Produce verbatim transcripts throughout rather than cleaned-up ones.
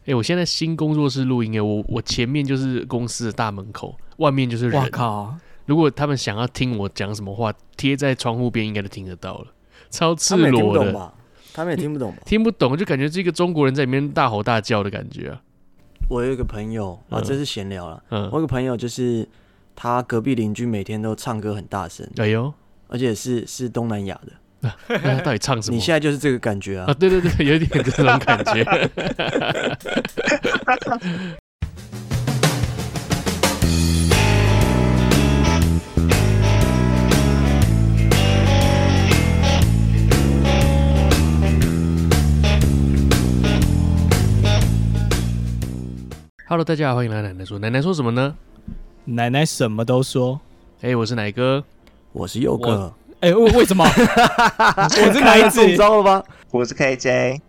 哎、欸，我现在新工作室录音哎，我我前面就是公司的大门口，外面就是人。 哇靠！ 如果他们想要听我讲什么话，贴在窗户边应该都听得到了，超赤裸的。他们也听不懂吧？他们也听不懂吧？ 听不懂就感觉是一个中国人在里面大吼大叫的感觉啊。 我有一个朋友啊，这是闲聊了。 嗯， 我有一个朋友就是他隔壁邻居每天都唱歌很大声， 哎呦， 而且是是东南亚的。 那他到底唱什么？ 你现在就是这个感觉啊！ 啊，对对对，有点这种感觉。Hello， 大家好，欢迎来奶奶说。奶奶说什么呢？ 奶奶什么都说。 哎、欸，我是奶哥， 我是佑哥。 哎、欸，为什么？我是奶子， 中招了吧？ 我是 K J。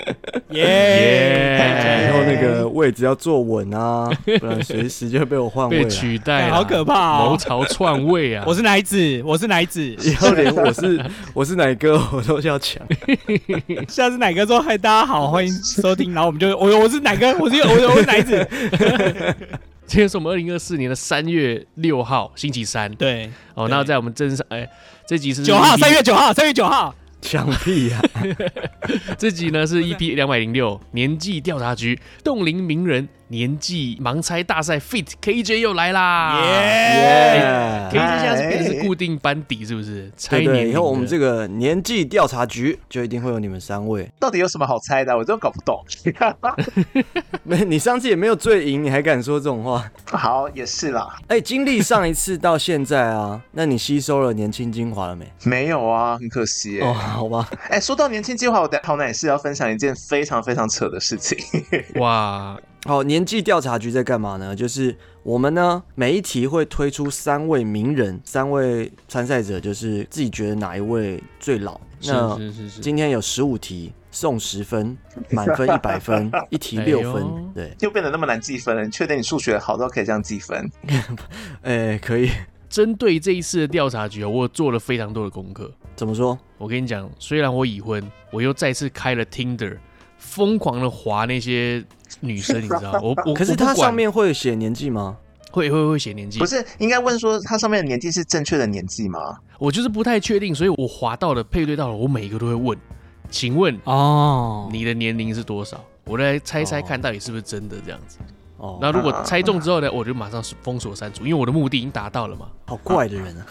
耶！ 以后那个位置要坐稳啊，不然随时就会被我换位、啊， 被取代， 好可怕哦！ 谋朝篡位啊！ 我是奶子，我是奶子， 以后连我是我是奶哥我都要抢。 下次奶哥说：“嗨，大家好，欢迎收听。”然后我们就我我是奶哥，我是我我是奶子。 今天是我们二零二四年的三月六号，星期三。 对， 哦，那在我们真上，哎、欸，这集是九号，三月九号，三月九号。 抢屁呀、啊！ 这集呢是 E P 两百零六年纪调查局冻龄名人年纪盲猜大赛 Fit K J 又来啦！耶 ！K J 现在是变成是固定班底，是不是？猜年龄的。 对对，以后我们这个年纪调查局就一定会有你们三位。 到底有什么好猜的？我真的搞不懂。 没，你上次也没有醉赢，你还敢说这种话？ 好，也是啦。 哎、欸，经历上一次到现在啊，那你吸收了年轻精华了没？ 没有啊，很可惜耶。 哦，好吧。 哎、欸，说到年轻精华，我的好奶是要分享一件非常非常扯的事情。 哇！ 好，年纪调查局在干嘛呢？就是我们呢每一题会推出三位名人，三位参赛者，就是自己觉得哪一位最老。那是是是， 今天有十五题，送十分，满分一百分，一题六分、哎。对， 又变得那么难计分了？你确定你数学好到可以这样计分？ 哎、欸，可以。 针对这一次的调查局，我做了非常多的功课。 怎么说？ 我跟你讲，虽然我已婚，我又再次开了 Tinder， 疯狂的滑那些女生，你知道吗？我我可是它上面会写年纪吗？ 会会会写年纪？ 不是，应该问说它上面的年纪是正确的年纪吗？ 我就是不太确定，所以我滑到了配对到了，我每一个都会问，请问哦， 你的年龄是多少？我来猜猜看到底是不是真的这样子。 哦， 那如果猜中之后呢，我就马上封锁删除，因为我的目的已经达到了嘛。 好怪的人啊！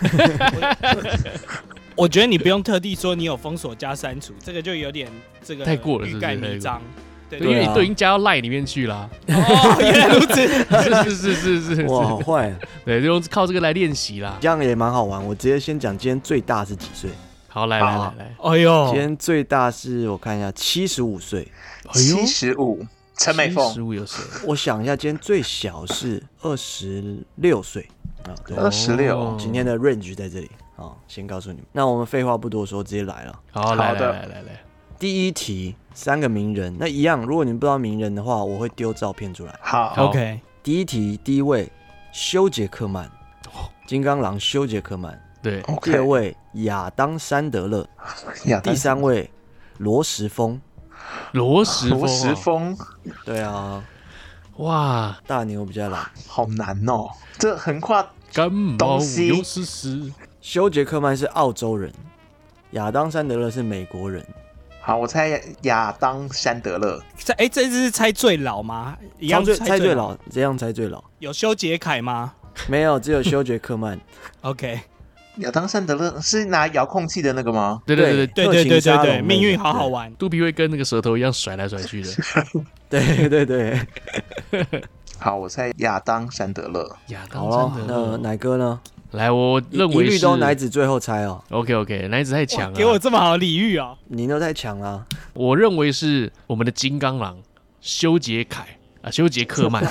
我觉得你不用特地说你有封锁加删除，这个就有点这个太过了， 欲盖弥彰。对， 因为你都已经加到 Line 里面去啦。 哦，原来如此， 是是是是是， 哇，好坏、啊。 对，就靠这个来练习啦。 这样也蛮好玩。我直接先讲今天最大是几岁。 好，来来来来， 哎呦， 今天最大是我看一下，七十五岁。 七十五。陈美凤， 十五有谁？ 我想一下，今天最小是二十六岁啊，对， 二十六。 今天的 range 在这里啊，先告诉你们。那我们废话不多说，直接来了。 好，来来来来来。 第一题，三个名人，那一样，如果你们不知道名人的话，我会丢照片出来。 好 ，OK。 第一题，第一位休杰克曼，金刚狼休杰克曼。 对。 第二位亚当山德勒，第三位罗时丰。 罗时丰， 罗时丰， 对啊， 哇， 大牛比较老， 好难哦，这横跨感冒有丝丝。 休杰克曼是澳洲人，亚当山德勒是美国人。 好，我猜亚当山德勒。 哎、欸，这次是猜最老吗？一样猜最, 猜最老，这样猜最老。 有修杰楷吗？ 没有，只有休杰克曼。 OK。 亚当山德勒是拿遥控器的那个吗？ 对对对对对对对对，命运好好玩。 肚皮会跟那个舌头一样甩来甩去的。 对对对。 好，我猜亚当山德勒。 亚当山德勒。 那奶哥呢？ 来，我认为是一律都奶子最后猜哦。 OK OK， 奶子太强了， 给我这么好的礼遇哦。 你都太强了。 我认为是我们的金刚狼休杰楷。啊，休杰克曼，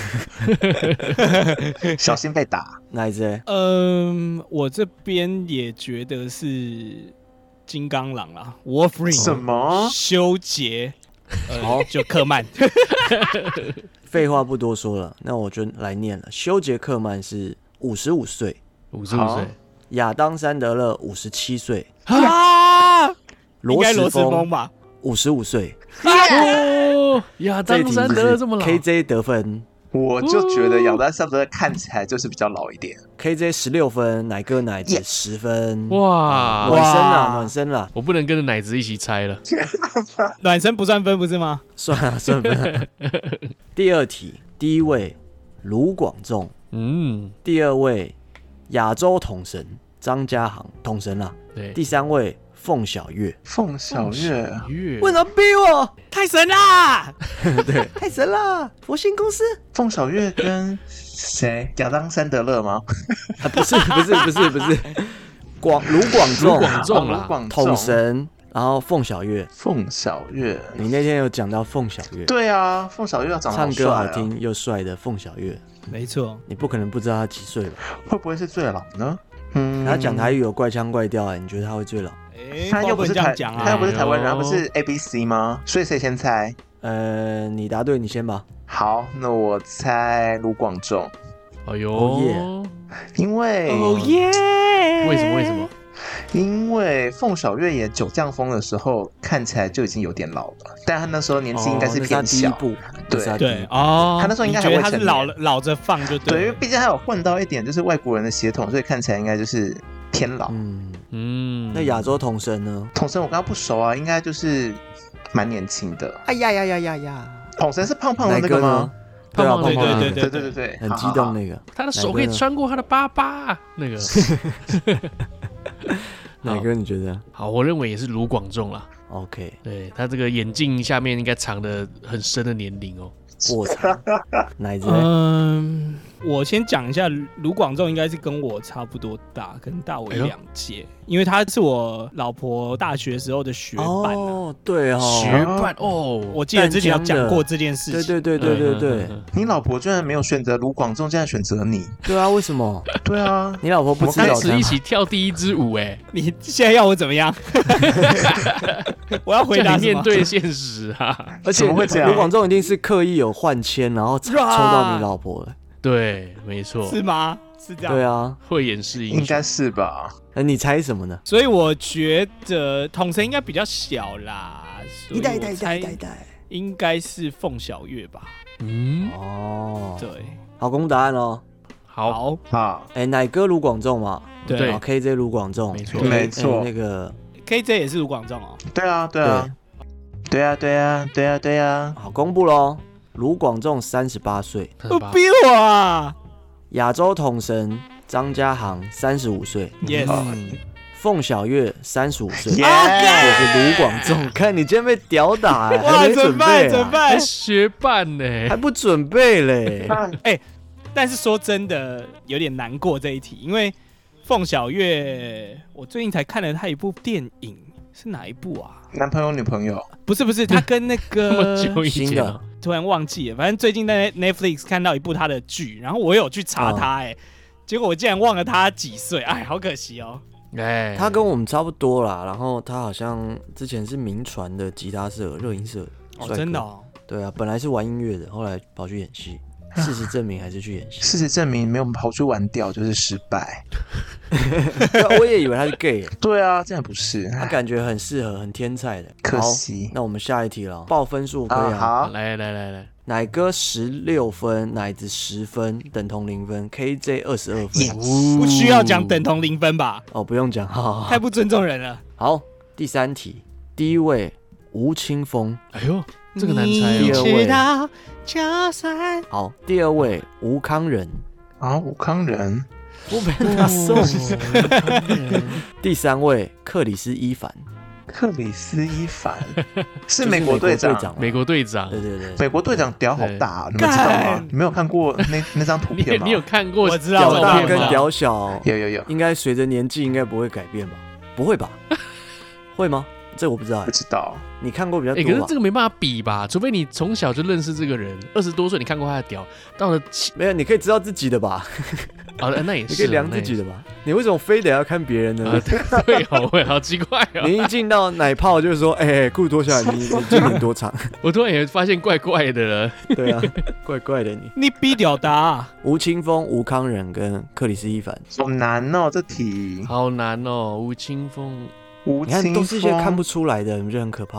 小心被打。 哪一只？ 嗯，我这边也觉得是金刚狼啦 ，Wolverine。 什么？ 休杰， 好、 呃，就克曼。 废话不多说了，那我就来念了。休杰克曼是五十五岁， 五十五岁。 亚当山德勒五十七岁。 啊， 罗时丰吧？ 五十五岁。 哦，亚当·山德勒这么老 ，K J 得分。 我就觉得亚当·山德勒看起来就是比较老一点。 K J 十六分，奶哥奶子十分。 哇， 暖身啦，暖身啦。 我不能跟着奶子一起猜了。 暖身不算分不是吗？ 算了算了。第二题，第一位卢广仲， 嗯， 第二位亚洲统神张家航，统神啦。 对， 第三位凤小岳。 凤小岳， 月为什么逼我？ 太神啦！ 对，太神了！佛心公司。 凤小岳跟谁？亚当·山德勒吗？ 啊，不是不是不是不是，广卢广仲， 卢广仲啦卢广仲统神，然后凤小岳。 凤小岳， 你那天有讲到凤小岳， 对啊，凤小岳长得唱歌好帅啊， 听又帅的凤小岳， 没错， 你不可能不知道他几岁吧？ 会不会是最老呢？嗯， 他讲台语有怪腔怪调，哎，你觉得他会最老？ 哎， 他又不是台， 这样讲啊， 他又不是台湾人， 哎呦他不是 A B C 吗？所以谁先猜？ 呃，你答对，你先吧。 好，那我猜卢广仲， 哎呦 Oh yeah 因为哦耶！ 为什么？为什么？ 因为凤小岳演《九降风》的时候，看起来就已经有点老了，但他那时候年纪应该是偏哦那是他第一小。 部， 对那是他第一对部哦， 他那时候应该还你觉得他是未成年老了老着放就对，因为了。 毕竟他有混到一点就是外国人的血统，所以看起来应该就是偏老。 嗯， 嗯， 那亚洲统神呢？ 统神我跟他不熟啊，应该就是蛮年轻的。 哎呀呀呀呀呀！ 统神是胖胖的奶哥那个吗呢？？对啊， 胖胖的胖胖的对对对对对， 很激好好好动那个。 他的手可以穿过他的巴巴，那个。 奶哥，你觉得好，我认为也是卢广仲啦。 ？OK， 对他这个眼镜下面应该藏的很深的年龄哦。 卧槽，奶子嘞？ 嗯，我先讲一下，卢广仲应该是跟我差不多大，可能大我一哎呦两届，因为他是我老婆大学时候的学伴、啊。 哦，对哦， 学伴哦， 我记得之前有讲过这件事情。 对对对对对对嗯，嗯嗯你老婆居然没有选择卢广仲，竟然选择你。 对啊！为什么？ 对啊， 你老婆不吃开早餐始一？起跳第一支舞，哎， 你现在要我怎么样？我要回叫你答什么面对现实啊。 而且怎么会这样卢广仲一定是刻意有换签，然后抽抽到你老婆了。 对，没错， 是吗？是这样。 对啊， 会演示英雄。 应该是吧？ 那你猜什么呢？ 所以我觉得统神应该比较小啦，所以我猜代。 应该是凤小岳吧？ 嗯， 哦， 对， 好，公布答案哦。 好， 好， 好， 哎，奶哥卢广仲嘛， 对对然后 K J 卢广仲， 没错哎没错那个 ，K J 也是卢广仲哦。 对啊，对啊，对啊，对啊，对啊，对啊。 好公布喽。卢广仲三十八岁， 不逼我啊亚洲统神张家航三十五岁， ！Yes， 嗯凤小岳三十五岁， 耶我是卢广仲。看你今天被屌打、欸， 哇， 还没准怎么办？ 备、啊， 怎么办还？学伴呢？ 还不准备嘞？ 但是说真的，有点难过这一题，因为凤小岳，我最近才看了他一部电影，是哪一部啊？ 男朋友女朋友， 不是不是，他跟那那么个久以新的前哦， 突然忘记了，反正最近在 Netflix 看到一部他的剧，然后我有去查他、欸，哎、结果我竟然忘了他几岁，哎，好可惜哦。 哎， 他跟我们差不多啦，然后他好像之前是民传的吉他社、热音社， 哦， 帅哥真的哦， 对啊，本来是玩音乐的，后来跑去演戏，事实证明还是去演戏。 事实证明没有跑去玩掉就是失败。 对我也以为他是 gay， 对啊，这样不是， 他感觉很适合、很天才的。 可好惜那我们下一题了，报分数可以啊。 啊。好， 来来来来， 奶哥十六分，奶子十分，等同零分。K J 二十二分。 Yes 不需要讲等同零分吧？ 哦，不用讲，好好好太不尊重人了。 好，第三题，第一位吴青峰， 哎呦，这个难猜哦。 第二位知道就算好，第二位吴康仁， 啊，武康人， 我被他送。 哦第三位克里斯伊凡， 克里斯伊凡是就是美国队长。 长嘛， 美国队长， 对对对， 美国队长屌好大、啊，你们知道吗干？ 你没有看过那那张图你片吗？ 你有看过我知道屌照片吗？ 大跟屌小， 有有有， 应该随着年纪应该不会改变吧？不会吧？会吗？这我不知道不，知道。 你看过比较哎、可是多吧这？个没办法比吧？除非你从小就认识这个人，二十多岁你看过他的屌，到了七没有，你可以知道自己的吧？ 啊，那也是， 你可以量自己的吧？你为什么非得要看别人呢那也是。？啊，对哦，喂，好奇怪哦！ 你一进到奶泡就是说，哎、欸，裤脱下来，你你今年多长？ 我突然也发现怪怪的了。 对啊，怪怪的你。 你逼屌答、啊， 吴青峰、吴康仁跟克里斯伊凡， 好难哦，这题。 好难哦，吴青峰， 你看吴青都是一些看不峰， 出来的，你不觉得很可怕吗？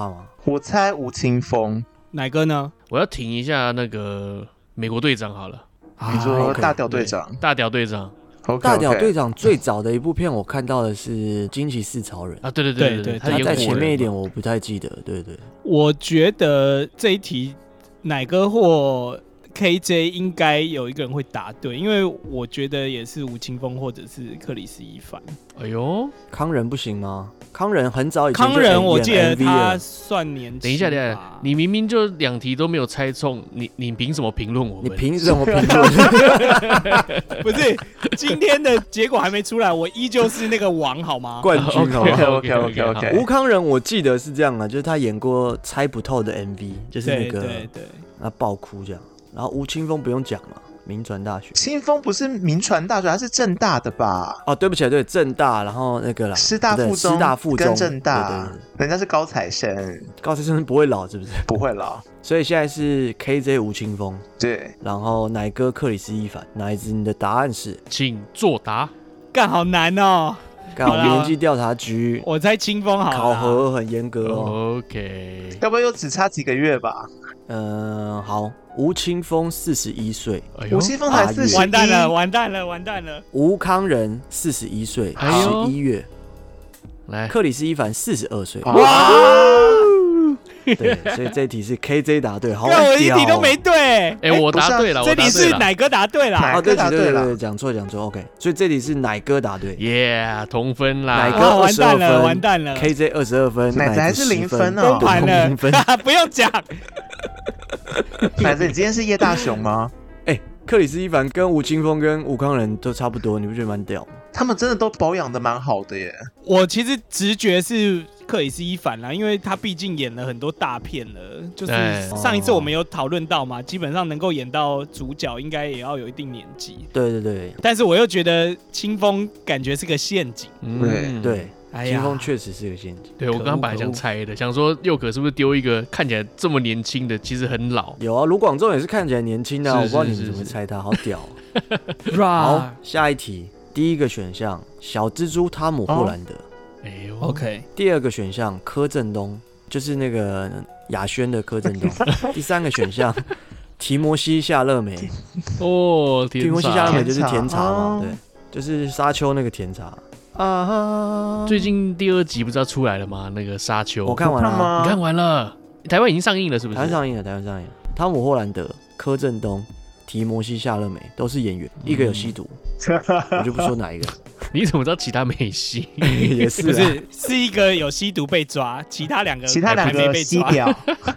我猜吴青峰。 哪个呢？ 我要挺一下那个美国队长好了。 你说大屌队长？ 大屌队长。 Okay, 大屌队长最早的一部片我看到的是《惊奇四超人》 啊，对对对对对， 他在前面一点我不太记得，对对。 我觉得这一题奶哥或 K J 应该有一个人会答对，因为我觉得也是吴青峰或者是克里斯一凡。 哎呦， 康仁不行吗？康仁很早以前就康仁，我记得演 M V 他了算年轻。 等一下，等一下，你明明就两题都没有猜中，你你凭什么评论我们？ 你凭什么评论？ 不是，今天的结果还没出来，我依旧是那个王，好吗？ 冠军，好吗 ？OK OK OK。 吴康仁我记得是这样啊，就是他演过猜不透的 M V， 就是那个对对对， 那爆哭这样。然后吴青峰不用讲了。民传大学， 清风不是民传大学，他是政大的吧？ 哦，对不起，对，政大，然后那个啦， 师大附中， 师大附中跟政大， 对对对， 人家是高材生， 高材生不会老，是不是？ 不会老， 所以现在是 K J 吴青峰， 对， 然后奶哥克里斯一凡，奶子，你的答案是？ 请作答。 干好难哦。 刚好年纪调查局， 我猜清风好了， 考核很严格哦。 OK， 要不要又只差几个月吧？ 嗯，好，吴青峰四十一岁， 吴青峰才四十一， 完蛋了，完蛋了，完蛋了。 吴康仁四十一岁，十一月， 来， 克里斯一凡四十二岁， 哇！ 对，所以这一题是 K J 答对，好屌，我一题都没对。 哎，我答对了， 这题是奶哥答对了。 哦，对对对对，讲错讲错 ，OK， 所以这题是奶哥答对， 耶，同分啦， 奶哥二十二分， 完蛋了 ，K J 二十二分， 奶子还是零分哦，公盘了，不用讲。 奶子，你今天是叶大雄吗？ 哎，克里斯一凡跟吴青峰跟吴康仁都差不多，你不觉得蛮屌吗？ 他们真的都保养的蛮好的耶。 我其实直觉是克里斯一凡啦，因为他毕竟演了很多大片了，就是上一次我们有讨论到嘛，基本上能够演到主角，应该也要有一定年纪。 对对对。 但是我又觉得清风感觉是个陷阱。 对对。 哎呀， 清风确实是个陷阱。 对，我刚刚本来想猜的，想说佑可是不是丢一个看起来这么年轻的，其实很老。 有啊，卢广仲也是看起来年轻的、啊，我不知道你们怎么猜他，好屌、喔。好，下一题，第一个选项小蜘蛛汤姆霍兰德， 哎呦 ，OK。 第二个选项柯震东，就是那个亚轩的柯震东。第三个选项提摩西夏勒梅， 哦， 提摩西夏勒梅就是甜茶嘛，对，就是沙丘那个甜茶。 啊！最近第二集不是要出来了吗？那个沙丘， 我看完了， 你看完了？台湾已经上映了，是不是？ 台湾上映了，台湾上映了。汤姆·霍兰德、柯震东、提摩西·夏勒梅都是演员，一个有吸毒，我就不说哪一个。 你怎么知道其他没吸？ 也是， 不是是一个有吸毒被抓，其他两个其他两个吸掉。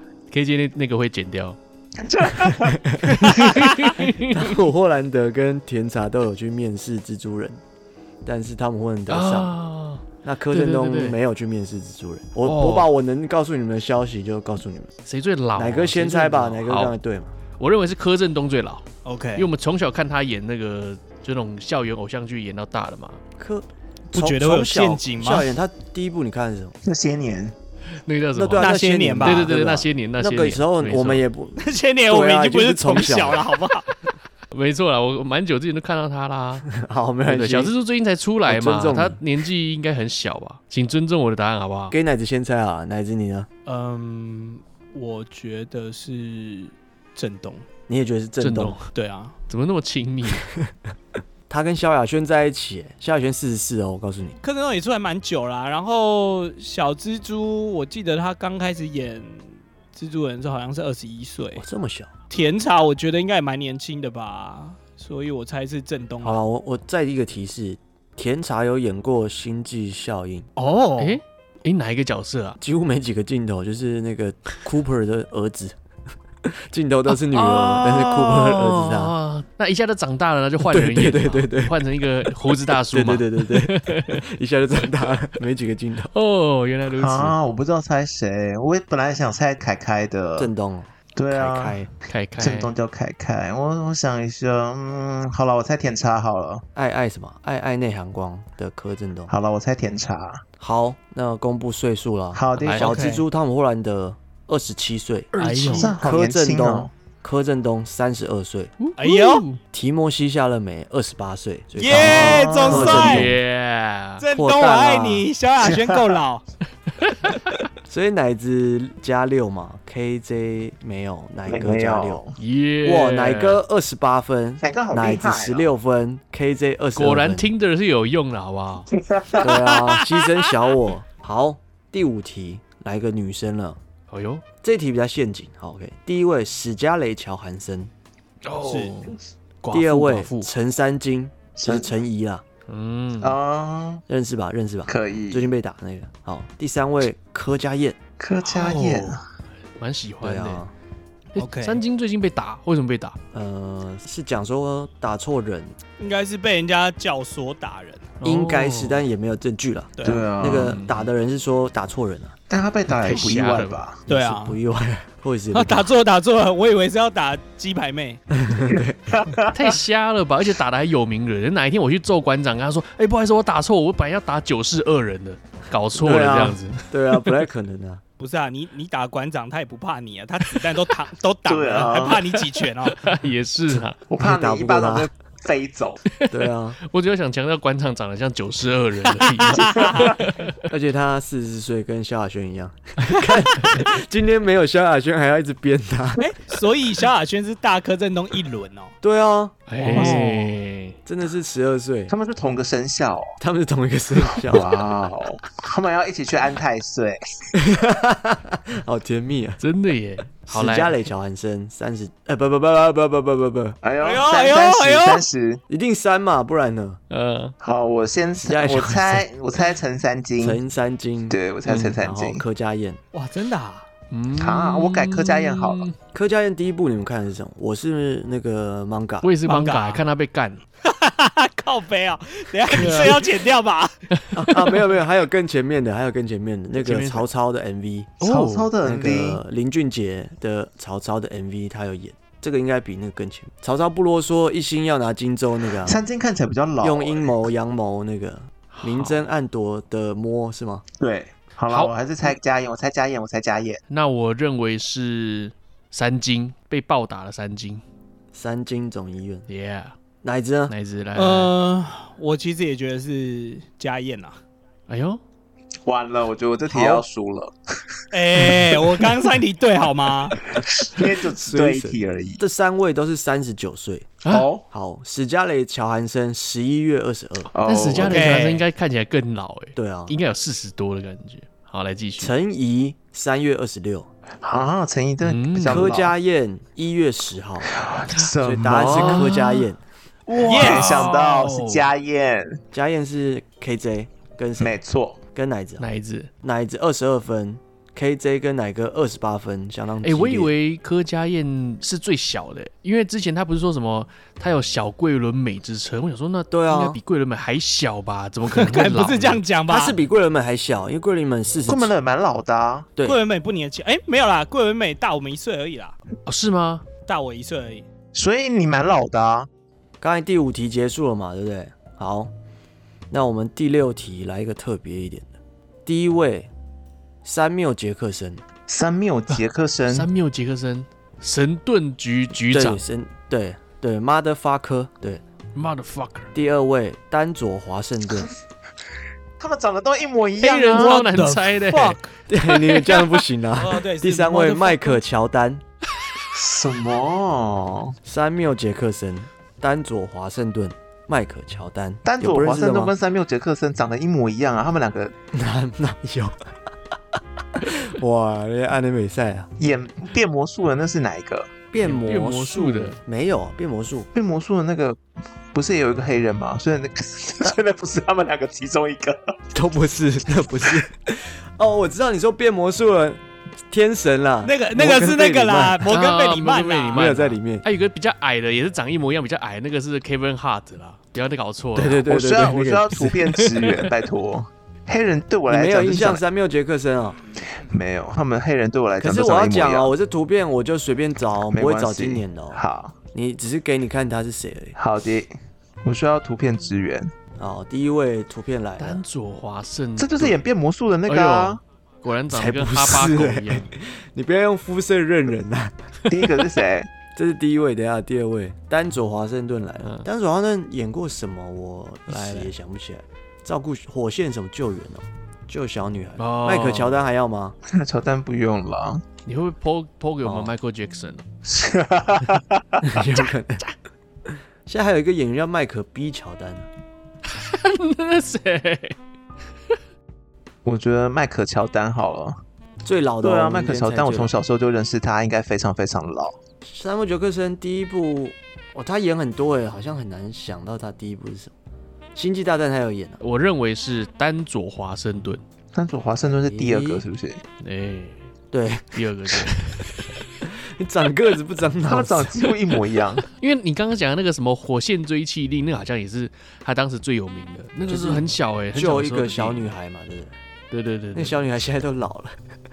K J 那那个会剪掉。 汤姆·霍兰德跟甜茶都有去面试蜘蛛人。但是汤姆·霍兰德上，啊、那柯震东没有去面试蜘蛛人。我、哦、我把我能告诉你们的消息就告诉你们。 谁最老、啊？ 哪个先猜吧？哪个刚才对嘛？ 我认为是柯震东最老。 OK， 因为我们从小看他演那个就那种校园偶像剧演到大的嘛。 柯不觉得会有陷阱吗？ 校园他第一部你看是什么？ 那些年。 那个叫什么？ 那那些年吧。 对对对，那些年，那些年。那个时候我们也不， 那些年我们已经不是从小了，好不好？ 没错啦，我蛮久之前都看到他啦。 好，没关系。 小蜘蛛最近才出来嘛，他年纪应该很小吧？请尊重我的答案好不好？ 给奶子先猜啊，奶子你呢？ 嗯，我觉得是震东。 你也觉得是震东？ 对啊， 怎么那么亲密？ 他跟萧亚轩在一起，萧亚轩四十四哦，我告诉你。 柯震东也出来蛮久啦，然后小蜘蛛，我记得他刚开始演蜘蛛人的时候好像是二十一岁， 哦，这么小。 甜茶我觉得应该也蛮年轻的吧，所以我猜是震东。 好了，我我再一个提示，甜茶有演过《星际效应》 哦， 哎哎、欸，哪一个角色啊？ 几乎没几个镜头，就是那个 Cooper 的儿子，镜头都是女儿，哦、但是 Cooper 的儿子他、 哦，那一下就长大了，就换人演， 对对对对， 换成一个胡子大叔嘛， 对对对对对，一下就长大了，没几个镜头。 哦，原来如此啊！我不知道猜谁，我本来想猜凯凯的震东。 对啊， 凯凯凯， 震东叫凯凯。我我想一下，嗯，好了，我猜甜茶好了。 爱爱什么？爱爱内含光的柯震东。 好了，我猜甜茶。 好，那公布岁数了。 好的， 小蜘蛛汤姆·霍兰德二十七岁， 哎呦， 柯震东柯震东三十二岁， 哎呦， 提摩西·夏勒梅二十八岁， 耶，总帅， 耶， 震东我爱你，萧亚轩够老。 所以奶子加六嘛 ，K J 没有，奶哥加六。 耶！ 哇，奶哥二十八分， 奶哥好厉害、哦， 奶子十六分 ，K J 二十。 果然听的是有用的，好不好？ 对啊，牺牲小我。好，第五题来个女生了。 哎呦， 这题比较陷阱。好 ，OK， 第一位史嘉蕾·乔韩森， 哦， 是。第二位陈三金，就是陈怡啦。 嗯啊， 认识吧？认识吧？ 可以。 最近被打那个。好，第三位柯佳燕， 柯佳燕， 蛮、哦、喜欢的。 啊 OK， 三金最近被打，为什么被打？ 呃，是讲说打错人， 应该是被人家教唆打人， 应该是，但也没有证据了。 对啊， 那个打的人是说打错人了、啊， 但他被打也不意外吧？ 对啊， 不意外，或者是他打错了打错了，我以为是要打鸡排妹， 太瞎了吧！而且打的还有名人，哪一天我去揍馆长，跟他说：“哎、欸，不好意思，我打错，我本来要打九世二人的，搞错了这样子。 对”对啊，不太可能啊。 不是啊，你你打馆长，他也不怕你啊，他子弹都挡都挡了、啊，还怕你几拳哦？ 也是啊， 我怕你一巴掌就飞走。 对啊， 我只有想强调馆长长得像九世二人而已。 而且他四十岁，跟萧亚轩一样。看今天没有萧亚轩，还要一直编他。 哎、欸，所以萧亚轩是大柯震东一轮哦。 对啊， 哎、欸， 真的是十二岁， 他们是同个生肖、哦， 他们是同一个生肖。 哇哦，他们要一起去安太岁， 好甜蜜啊！ 真的耶。 史嘉蕾·乔韩森三十，哎不不不不不不不不不， 哎呦三三十三十， 一定三嘛，不然呢？ 呃， 好，我先我猜我猜陈三金， 陈三金， 对我猜陈三金， 柯佳燕， 哇，真的啊。 嗯啊，我改柯佳燕好了。 柯佳燕第一部你们看的是什么？我是那个 manga， 我也是 manga， 看他被干， 靠北啊！等一下你这要剪掉吧？ 啊, 啊，没有没有，还有更前面的，还有更前面的那个曹操的 M V， 曹操的 M V，、 那个林俊杰的曹操的 M V， 他有演。这个应该比那个更前面。曹操不啰嗦，一心要拿荆州那个、啊。 三金看起来比较老、欸， 用阴谋阳谋那个明争暗夺的摸是吗？ 对。好了，我还是猜家燕，我猜家燕，我猜家燕。 那我认为是三金被暴打了三金， 三金总医院。 Yeah， 哪一只呢？ 哪一只来？ 呃，我其实也觉得是家燕啊。 哎呦， 完了，我觉得我这题要输了。 哎、欸，我刚三题对好吗？ 今天就只对一题而已。 这三位都是三十九岁。 哦， 好，史嘉蕾·乔韩森十一月二十二。 但史嘉蕾·乔韩森应该看起来更老哎、欸。 对啊， 应该有四十多的感觉。好，来继续。 陈怡三月二十六。 啊，陈怡真的比较老。 柯佳燕一月十号。 所以答案是柯佳燕。 哇，没想到是家燕。 家燕是 K J 跟谁？ 没错， 跟奶子、啊。 奶子， 奶子二十二分。K J 跟奶哥二十八分，相当激烈。 哎、欸，我以为柯佳燕是最小的，因为之前他不是说什么他有小桂纶镁之称，我想说那对啊，应该比桂纶镁还小吧？怎么可能会老？ 不是这样讲吧？ 他是比桂纶镁还小，因为桂纶镁四十。 桂纶镁蛮老的啊。 对， 桂纶镁不年轻。哎、欸，没有啦，桂纶镁大我们一岁而已啦。 哦，是吗？ 大我一岁而已。 所以你蛮老的啊。 刚才第五题结束了嘛，对不对？好，那我们第六题来一个特别一点的。第一位，山缪杰克森。 山缪杰克森， 山缪杰克森，神盾局局长， 对，神对对 ，motherfucker， 对 ，motherfucker。 第二位，丹佐华盛顿， 他们长得都一模一样、啊， 黑人超难猜的， 对，你这样不行啊。 哦、对， 第三位，迈克乔丹， 什么？ 山缪杰克森，丹佐华盛顿，迈克乔丹， 丹佐华盛顿跟山缪杰克森长得一模一样啊，他们两个哪哪有？哇，那安内美赛啊！ 演变魔术的那是哪一个？ 变魔术的没有变魔术， 变魔术的那个不是也有一个黑人吗？虽然那个虽然不是他们两个其中一个， 都不是，那不是。哦，我知道你说变魔术的天神啦， 那个那个是那个啦，摩根贝里曼啦， 没有在里面。 还有一个比较矮的，也是长一模一样，比较矮，那个是 Kevin Hart 啦，不要再搞错了。 对对对， 我需要我需要图片支援，拜托。黑人对我来讲， 你没有印象山缪杰克森啊？ 没有，他们黑人对我来讲， 可是我要讲哦，我这图片我就随便找，不会找今年的哦。 好， 你只是给你看他是谁而已。 好的，我需要图片支援。 好，第一位图片来了， 丹佐华盛顿， 这就是演变魔术的那个啊， 哎、果然长得跟哈巴狗一样。 你不要用肤色认人呐、啊。 第一个是谁？ 这是第一位，等一下第二位，丹佐华盛顿来了。嗯、丹佐华盛顿演过什么？我一时也想不起来。照顾火线什么救援哦？ 就小女孩。 哦迈克乔丹还要吗？ 乔丹不用了。 你会不会 po po 给我们哦 Michael Jackson？ 有可能。现在还有一个演员叫迈克 B 乔丹， 那是谁？ 我觉得迈克乔丹好了。 最老的、哦。 对啊，迈克乔丹，我从小小时候就认识他，应该非常非常老。 山姆·杰克森第一部，哦，他演很多哎，好像很难想到他第一部是什么。星际大战他有演啊。 我认为是丹佐华盛顿。 丹佐华盛顿是第二个，是不是？ 哎、欸， 对， 第二个对。 你长个子不长脑子， 他们长得几乎一模一样。 因为你刚刚讲的那个什么火线追气令，那个好像也是他当时最有名的，那个是很小哎、欸，很小就一个小女孩嘛，对不对？ 对对 对, 对， 那个小女孩现在都老了。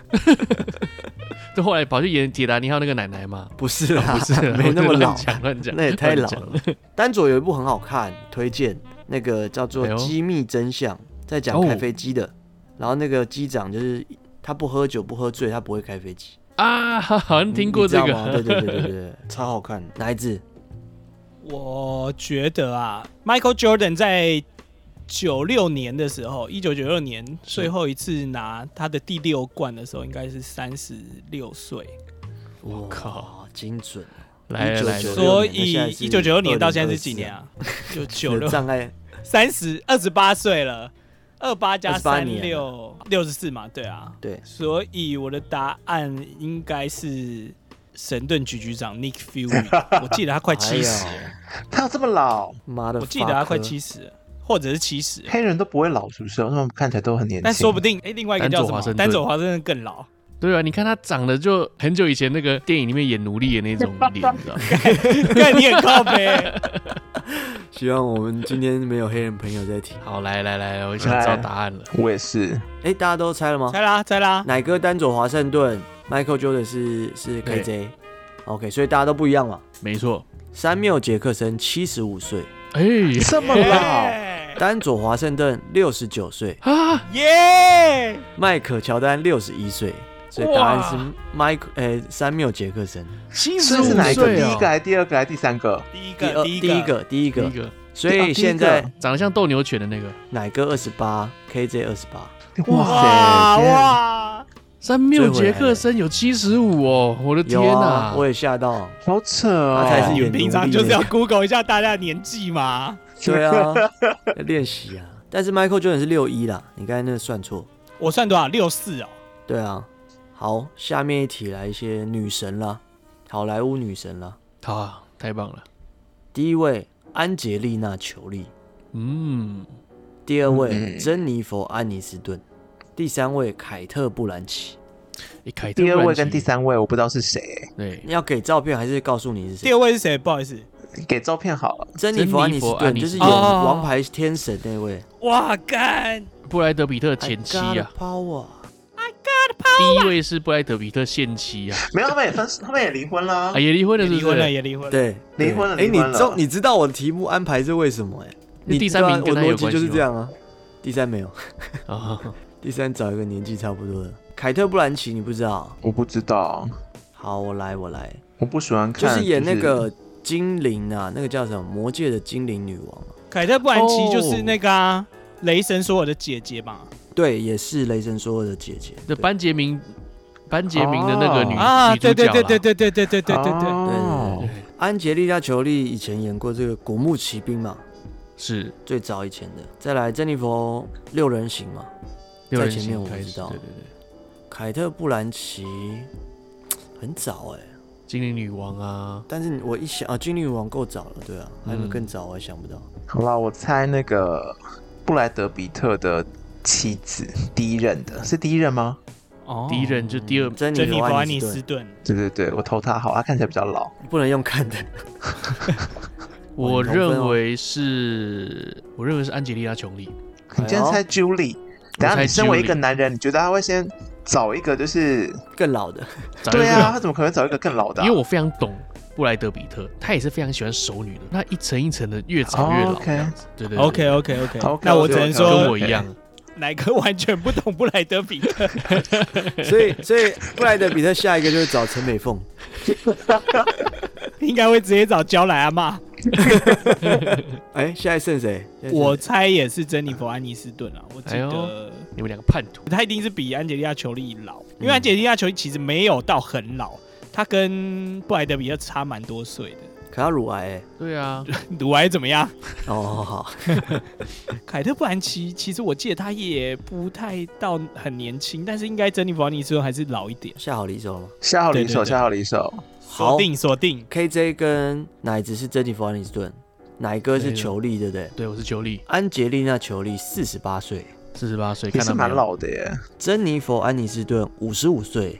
就后来跑去演铁达尼号那个奶奶嘛？ 不是啦， 不是， 没那么老， 讲乱讲， 那也太老了。丹佐有一部很好看，推荐，那个叫做《机密真相》，在讲开飞机的。哦、然后那个机长就是他不喝酒不喝醉，他不会开飞机啊，好像听过这个。 对对对对对，超好看。哪一支？ 我觉得啊 ，Michael Jordan 在九六年的时候，一九九六年最后一次拿他的第六冠的时候，应该是三十六岁。 我靠， 精准！ 来来来， 所以一九九六年到现在是几年啊？就九六障碍， 三十二十八岁了，二八加三六六十四嘛，对啊， 对。 所以我的答案应该是神盾局局长 Nick Fury， 我记得他快七十了， 他有这么老？ 妈的， 我记得他快七十了。或者是七十， 黑人都不会老，是不是？他们看起来都很年轻。 但说不定，哎、欸，另外一个叫什么？丹佐华盛顿更老。 对啊，你看他长得就很久以前那个电影里面演奴隶的那种脸，你知道吗？ 看你很靠北。 希望我们今天没有黑人朋友在听。 好，来来来，我想知道答案了。 我也是。 哎、欸，大家都猜了吗？ 猜啦，猜啦。 奶哥丹佐华盛顿 ，Michael Jordan 是是 K J。OK， 所以大家都不一样嘛。 没错。 山缪杰克森七十五岁。 哎、欸， 这么老。 丹佐华盛顿六十九岁啊， 耶！ 迈克乔丹六十一岁，所以答案是迈克诶山缪杰克森七十五岁， 是哪一个？第一个还是第二个还是第三个？ 第一个， 第一个，第一个， 第一个。 所以现在长得像斗牛犬的那个奶哥二十八 ，K J 二十八。 哇塞！ 哇！ 山缪杰克森有七十五哦，我的天哪、 啊！我也吓到， 好扯哦！ 他才是演平常就是要 Google 一下大家的年纪嘛。 对啊，要练习啊。但是 Michael Jordan 是六一啦，你刚才那个算错。 我算多少？六四哦。 对啊。好，下面一题来一些女神啦，好莱坞女神啦。 好啊，太棒了。 第一位安杰丽娜·裘丽， 嗯。 第二位、嗯、珍妮佛·安妮斯顿，第三位凯特·布兰奇。 欸、凯特第二位跟第三位我不知道是谁、欸。 对， 你要给照片还是告诉你是谁？ 第二位是谁？不好意思。 给照片好了， 珍妮佛·安妮斯顿就是演《王牌天神》那位。 哇干！ 布莱德比特前妻啊 I got power， I got power。 第一位是布莱德比特现妻啊， 没有，他们也分，他们也离婚了、 啊，也离婚了是不是， 离婚了，也离婚了， 对， 离婚了。 哎、欸，你知你知道我的题目安排是为什么、欸？哎，你第三名跟他有关系吗？ 我逻辑就是这样啊。第三没有，哦、第三找一个年纪差不多的。凯特·布兰奇，你不知道？ 我不知道。 好，我来，我来。 我不喜欢看， 就是演那个。精灵啊，那个叫什么？魔界的精灵女王、啊。 凯特·布兰奇就是那个、啊哦、雷神索尔的姐姐嘛。 对，也是雷神索尔的姐姐。 那班杰明，班杰明的那个女、哦、 啊， 女主角对对对对对对对对对对对对。 哦、安杰丽娜·裘丽以前演过这个《古墓奇兵》嘛， 是最早以前的。再来，珍妮佛六人行嘛，在前面我不知道。对对对。凯特·布兰奇很早哎、欸。 精灵女王啊， 但是我一想啊，精灵女王够早了，对啊，还有没有更早？我还想不到。 好啦，我猜那个布莱德比特的妻子，第一任的是第一任吗？ 哦，第一任就第二， 珍妮佛·安妮斯顿。 对对对，我投他好，他看起来比较老， 不能用看的。 我认为是，我认为是安吉丽娜·裘丽。 你今天猜 Julie， 等下你身为一个男人，你觉得他会先？找一个就是更老的， 对啊，他怎么可能找一个更老的、啊？ 因为我非常懂布莱德比特，他也是非常喜欢熟女的，那一层一层的越找越老，这样子。对对 ，OK OK OK， 那我只能说跟我一样， 哪个完全不懂布莱德比特， 所以所以布莱德比特下一个就是找陈美凤， 应该会直接找娇兰阿嬷。 哎，现在剩谁？ 我猜也是珍妮佛·安妮斯顿啊，我记得你们两个叛徒。 他一定是比安吉丽娜·裘丽老，因为安吉丽娜·裘丽其实没有到很老，他跟布莱德比特差蛮多岁的。 可他乳癌哎、欸。 对啊， 乳癌怎么样？ 哦，好。 凯特·布兰奇其实我记得他也不太到很年轻，但是应该珍妮弗·安妮斯顿还是老一点。 下好离手了吗？ 下好离手， 对对对下好离手。 锁定锁定 ，K J 跟奶子是珍妮弗·安妮斯顿，奶哥是裘丽，对不对？ 对，我是裘丽， 安杰丽娜·裘丽四十八岁， 四十八岁， 也是蛮老的耶。 珍妮佛·安妮斯顿五十五岁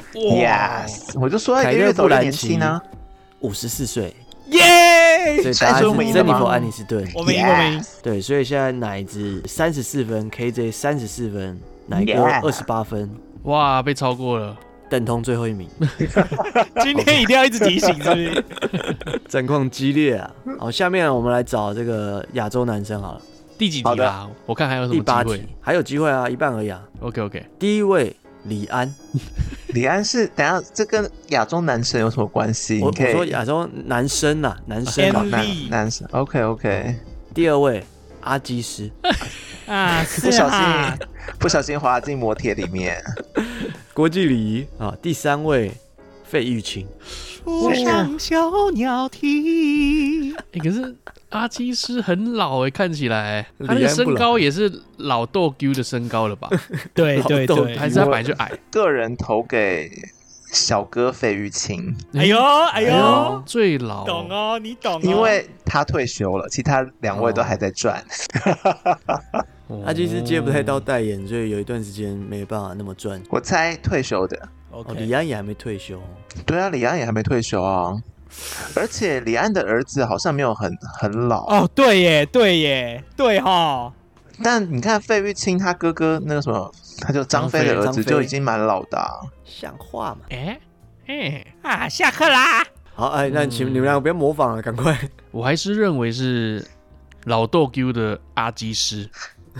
，yes， 我就说他越走越年轻呢， 五十四岁， 耶！ 所以答案是珍妮佛·安妮斯顿， 我们赢，我们赢。 对，所以现在奶子三十四分 ，K J 三十四分，奶哥二十八分， 哇，被超过了。 等同最后一名。 今天一定要一直提醒，是不是？ 战况激烈啊！好，下面我们来找这个亚洲男生好了。 第几题啦？我看还有什么第八机会？ 题还有机会啊，一半而已啊。 OK OK。 第一位李安， 李安是等一下这跟亚洲男生有什么关系？ 我我你可以说亚洲男生呐、啊，男生、啊， 男男生。OK OK。 第二位阿基师啊， 不小心不小心滑进摩铁里面。 国际礼仪啊。第三位费玉清， 树上小鸟啼。 哎、欸，可是阿基师很老哎、欸，看起来他那个身高也是老豆 Q 的身高了吧？ 对对对， 还是他本来就矮。 个人投给小哥费玉清。 哎呦哎呦，哎呦最老， 懂哦，你懂、哦， 因为他退休了，其他两位都还在赚。 哦、阿基师接不太到代言，所以有一段时间没办法那么赚。 我猜退休的。 哦，李安也还没退休。 对啊，李安也还没退休啊。而且李安的儿子好像没有很很老哦，对耶，对耶，对哈。 但你看费玉清他哥哥那个什么，他就张飞的儿子就已经蛮老的、啊， 像话嘛？ 哎哎啊，下课啦！ 好，哎，那请你们两个不要模仿了，赶快。 我还是认为是老豆 Q 的阿基师。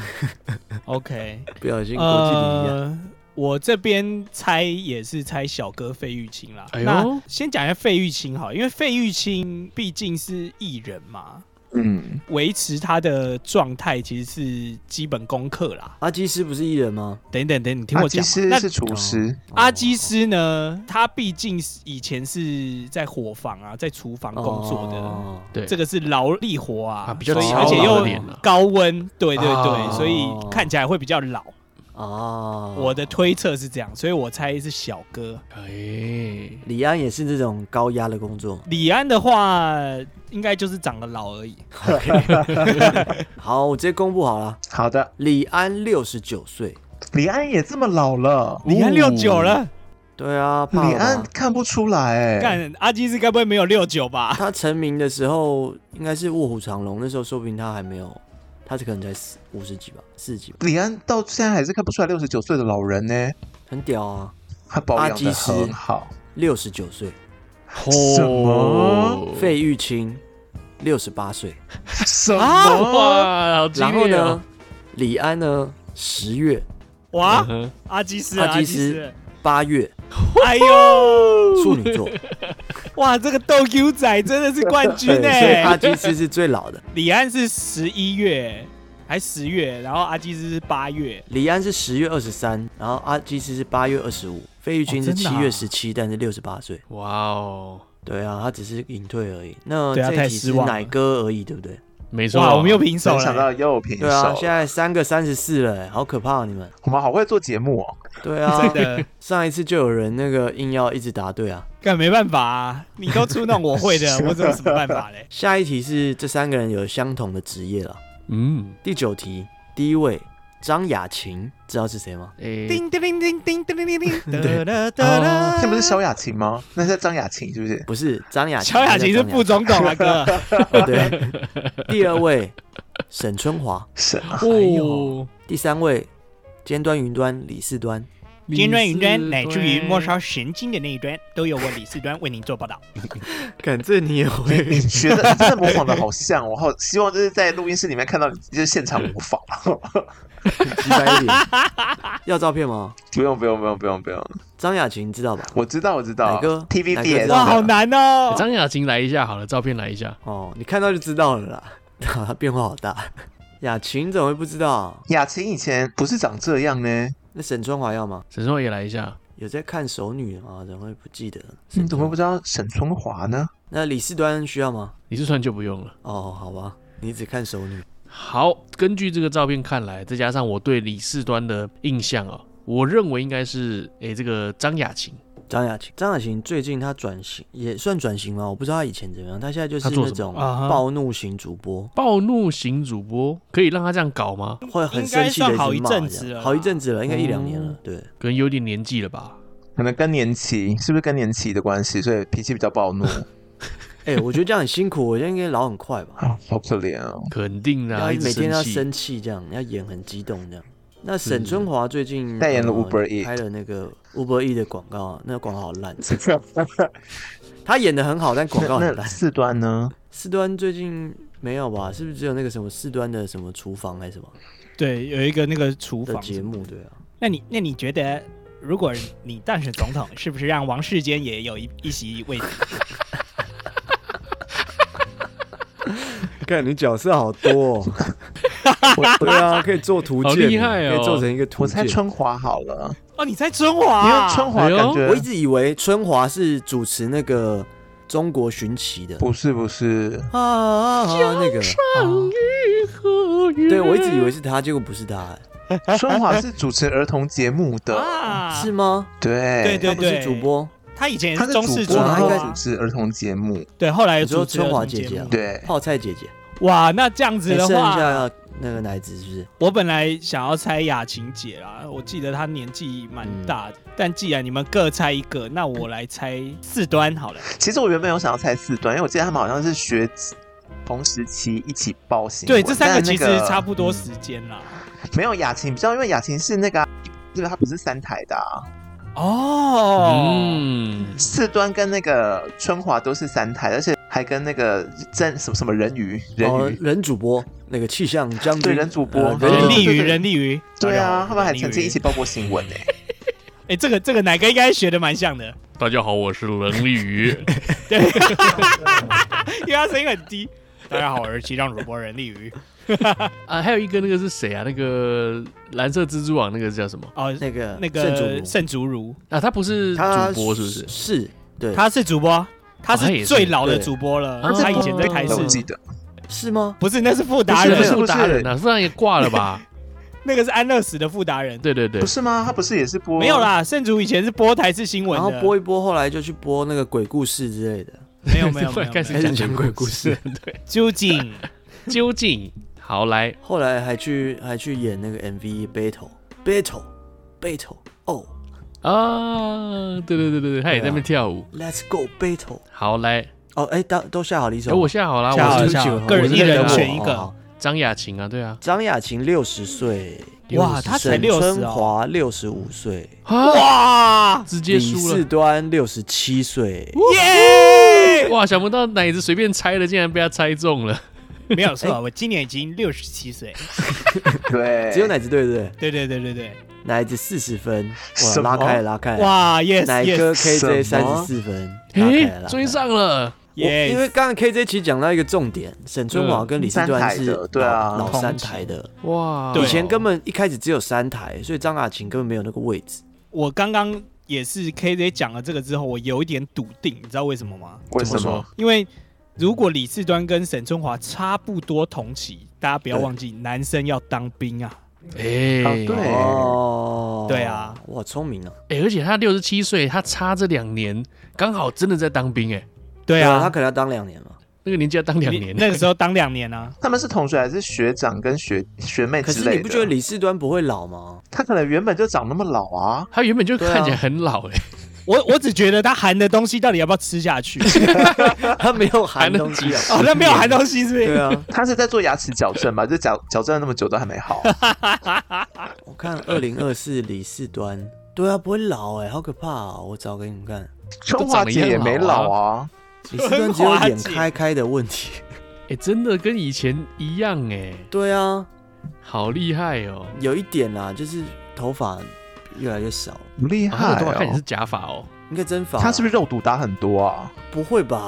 OK， 不小心国际礼仪啊。 呃我这边猜也是猜小哥费玉清啦。 哎呦， 那先讲一下费玉清好，因为费玉清毕竟是艺人嘛， 嗯， 维持他的状态其实是基本功课啦。 阿基师不是艺人吗？ 等等等，你听我讲。 阿基师是厨师。 哦、 阿基师呢，他毕竟以前是在伙房啊，在厨房工作的，哦、 对， 这个是劳力活啊， 啊比较而且又高温，对对对， 哦、 所以看起来会比较老。 哦， 我的推测是这样，所以我猜是小哥。 哎， 李安也是这种高压的工作。 李安的话，应该就是长得老而已。 好，我直接公布好了。 好的， 李安六十九岁。 李安也这么老了？ 李安六九了。 对啊， 李安看不出来哎、欸。 干阿基斯该不会没有六九吧？ 他成名的时候应该是《卧虎藏龙》，那时候说不定他还没有。他是可能才五十几吧，四十几吧。 李安到现在还是看不出来六十九岁的老人呢、欸， 很屌啊！ 他保养得很好， 六十九岁。 什么？ 费玉清六十八岁。 什么？ 哇，好激烈、哦！ 然后呢，李安呢，十月。 哇，嗯、阿基斯， 阿基斯八月。 哎呦， 处女座。 哇，这个斗 Q 仔真的是冠军哎、欸！ 所以阿基斯是最老的。 李安是十一月还十月，然后阿基斯是八月。 李安是十月二十三，然后阿基斯是八月二十五，费玉清是七月十七、哦啊，但是六十八岁。 哇哦， 对啊，他只是隐退而已。那对啊， 这一题是奶哥而已，对不对？ 没错， 哇，我们又平手了。 没想到又平手了。 对啊，现在三个三十四了，好可怕啊！你们， 我们好会做节目哦。 对啊， 真的。 上一次就有人那个硬要一直答对啊， 干没办法啊，你都出那种我会的，我怎么有什么办法嘞？ 下一题是这三个人有相同的职业了。 嗯， 第九题，第一位张雅琴，知道是谁吗？ 诶、欸， 叮叮叮叮叮叮叮叮， 那不是萧雅琴吗？那是张雅琴是不是？ 不是，张雅琴。 萧雅琴是副总统啊，哥。 哦，对。第二位沈春华， 沈啊。 哎呦， 第三位尖端云端李四端。 尖端云端乃至于末梢神经的那一端，都由我李四端为您做报道。 感这你也会？ 你觉得你真的模仿的好像，我好希望就是在录音室里面看到你，就是现场模仿。 几百一点，要照片吗？ 不用不用不用不用不用。 张雅琴知道吧？ 我知道我知道。 哪个 ？T V B S。 哇，好难哦！ 张雅琴来一下好了，照片来一下。 哦，你看到就知道了啦。他变化好大。 雅琴怎么会不知道？ 雅琴以前不是长这样呢？ 那沈春华要吗？ 沈春华也来一下。 有在看熟女吗？怎么会不记得？ 你怎么会不知道沈春华呢？ 那李四端需要吗？ 李四端就不用了。 哦，好吧，你只看熟女。 好，根据这个照片看来，再加上我对李四端的印象啊，我认为应该是诶这个张雅琴。 张雅琴，张雅琴最近她转型，也算转型吗？我不知道她以前怎么样，她现在就是那种暴怒型主播。 暴怒型主播可以让她这样搞吗？ 会很生气的一直骂， 好一阵子了， 好一阵子了，应该一两年了。对， 可能有点年纪了吧？ 可能更年期，是不是更年期的关系，所以脾气比较暴怒？ 哎、欸，我觉得这样很辛苦，我现在应该老很快吧？ 啊，好可怜哦。 肯定的、啊， 要每天要生气，这样要演很激动这样。那沈春华最近代言了 Uber E， 拍了那个 Uber E 的广告，那个广告好烂。他演的很好，但广告很烂。 四端呢？ 四端最近没有吧？是不是只有那个什么四端的什么厨房还是什么？ 对，有一个那个厨房节目，对啊。 那你那你觉得，如果你当选总统，是不是让王世坚也有一一席位置？ 看你角色好多、哦，对啊，可以做图鉴， 好厉害哦， 可以做成一个图鉴。 我猜春华好了。 哦，你猜春华、啊？ 因为春华感觉、 哎、我一直以为春华是主持那个中国寻奇的， 不是不是啊啊啊那个。对，我一直以为是他，结果不是他、 欸。春华是主持儿童节目的， 啊、 是吗？ 对对对对， 他不是主播。 他以前也是中视主播，他应该主持儿童节目。 对，后来主持春华姐姐， 对， 泡菜姐姐。 哇，那这样子的话， 剩下那个奶子是不是？ 我本来想要猜雅琴姐啦，我记得她年纪蛮大的、嗯，但既然你们各猜一个，那我来猜四端好了。 其实我原本有想要猜四端，因为我记得他们好像是学同时期一起报新闻。对，这三个其实差不多时间啦、 嗯。没有雅琴比较，因为雅琴是那个，这个它不是三台的、啊。 哦， 嗯， 四端跟那个春华都是三台，而且还跟那个真什么什么人鱼人鱼、 哦、人主播那个气象将军， 对人主播、 呃、人力鱼人力鱼， 对啊，他们还曾经一起报过新闻呢、欸。 哎、欸，这个这个哪个应该学的蛮像的。 大家好，我是人力鱼。 对，因为他声音很低。大家好，我是气象主播人力鱼。 啊，还有一个那个是谁啊？那个蓝色蜘蛛网那个叫什么？ 哦， 那个那个盛竹如啊，他不是主播是不是？ 是，对， 他是主播，他是最老的主播了。 哦、 他以前在台视， 我记得是吗？ 不是，那是傅达人， 不是傅达人啊，傅达人也挂了吧？ 那个是安乐死的傅达人。 对对对， 不是吗？他不是也是播？ 没有啦，盛竹以前是播台视新闻， 然后播一播，后来就去播那个鬼故事之类的。 没有没有没有， 开始讲鬼故事。 对， 究竟究竟。好来， 后来还去还去演那个 M V Battle Battle Battle 哦啊，对对对对对，他也在那边跳舞。 Let's go Battle。 好来， 哦哎，都都下好了一首， 哎我下好了， 下好我下好，个人一人选一个。 张雅琴啊，对啊， 张雅琴六十岁， 哇，她才六十哦。 沈春华六十五岁， 哇， 直接输了。 李四端六十七岁， 耶！ 哇，想不到奶子随便猜的，竟然被他猜中了。 没有错，我今年已经六十七岁。 对， 只有奶子对不对？ 对对对对对， 奶子四十分，哇，拉开了拉开了， 哇 ，yes， 奶哥 K J 三十四分， 哎，追上了。 Yes. 因为刚刚 K J 其实讲到一个重点，沈春华跟李四端是对啊老三台的， 哇， 以前根本一开始只有三台，所以张雅琴根本没有那个位置。 我刚刚也是 K J 讲了这个之后，我有一点笃定，你知道为什么吗？ 为什么？ 因为如果李四端跟沈春华差不多同期，大家不要忘记，男生要当兵啊。 哎、欸啊，对哦， 对啊， 哇，聪明啊！ 哎、欸，而且他六十七岁，他差这两年刚好真的在当兵、欸，哎， 对啊， 他可能要当两年嘛， 那个年纪要当两年， 那个时候当两年啊。 他们是同学还是学长跟学学妹之类的？ 可是你不觉得李四端不会老吗？ 他可能原本就长那么老啊， 他原本就看起来很老、欸，哎、啊， 我我只觉得他含的东西到底要不要吃下去？ 他没有含东西啊， 哦，那没有含东西是不是？ 对啊， 他是在做牙齿矫正吧？就矫矫正了那么久都还没好。 我看二零二四李四端，对啊，不会老哎、欸，好可怕啊、喔！我找给你们看， 春华姐也没老啊， 李四端只有眼开开的问题。 哎、欸，真的跟以前一样哎、欸。 对啊， 好厉害哦！ 有一点啦，就是头发越来越少， 厉害、哦！ 他的头发看起来是假发哦， 应该真发、啊。 他是不是肉毒打很多啊？ 不会吧？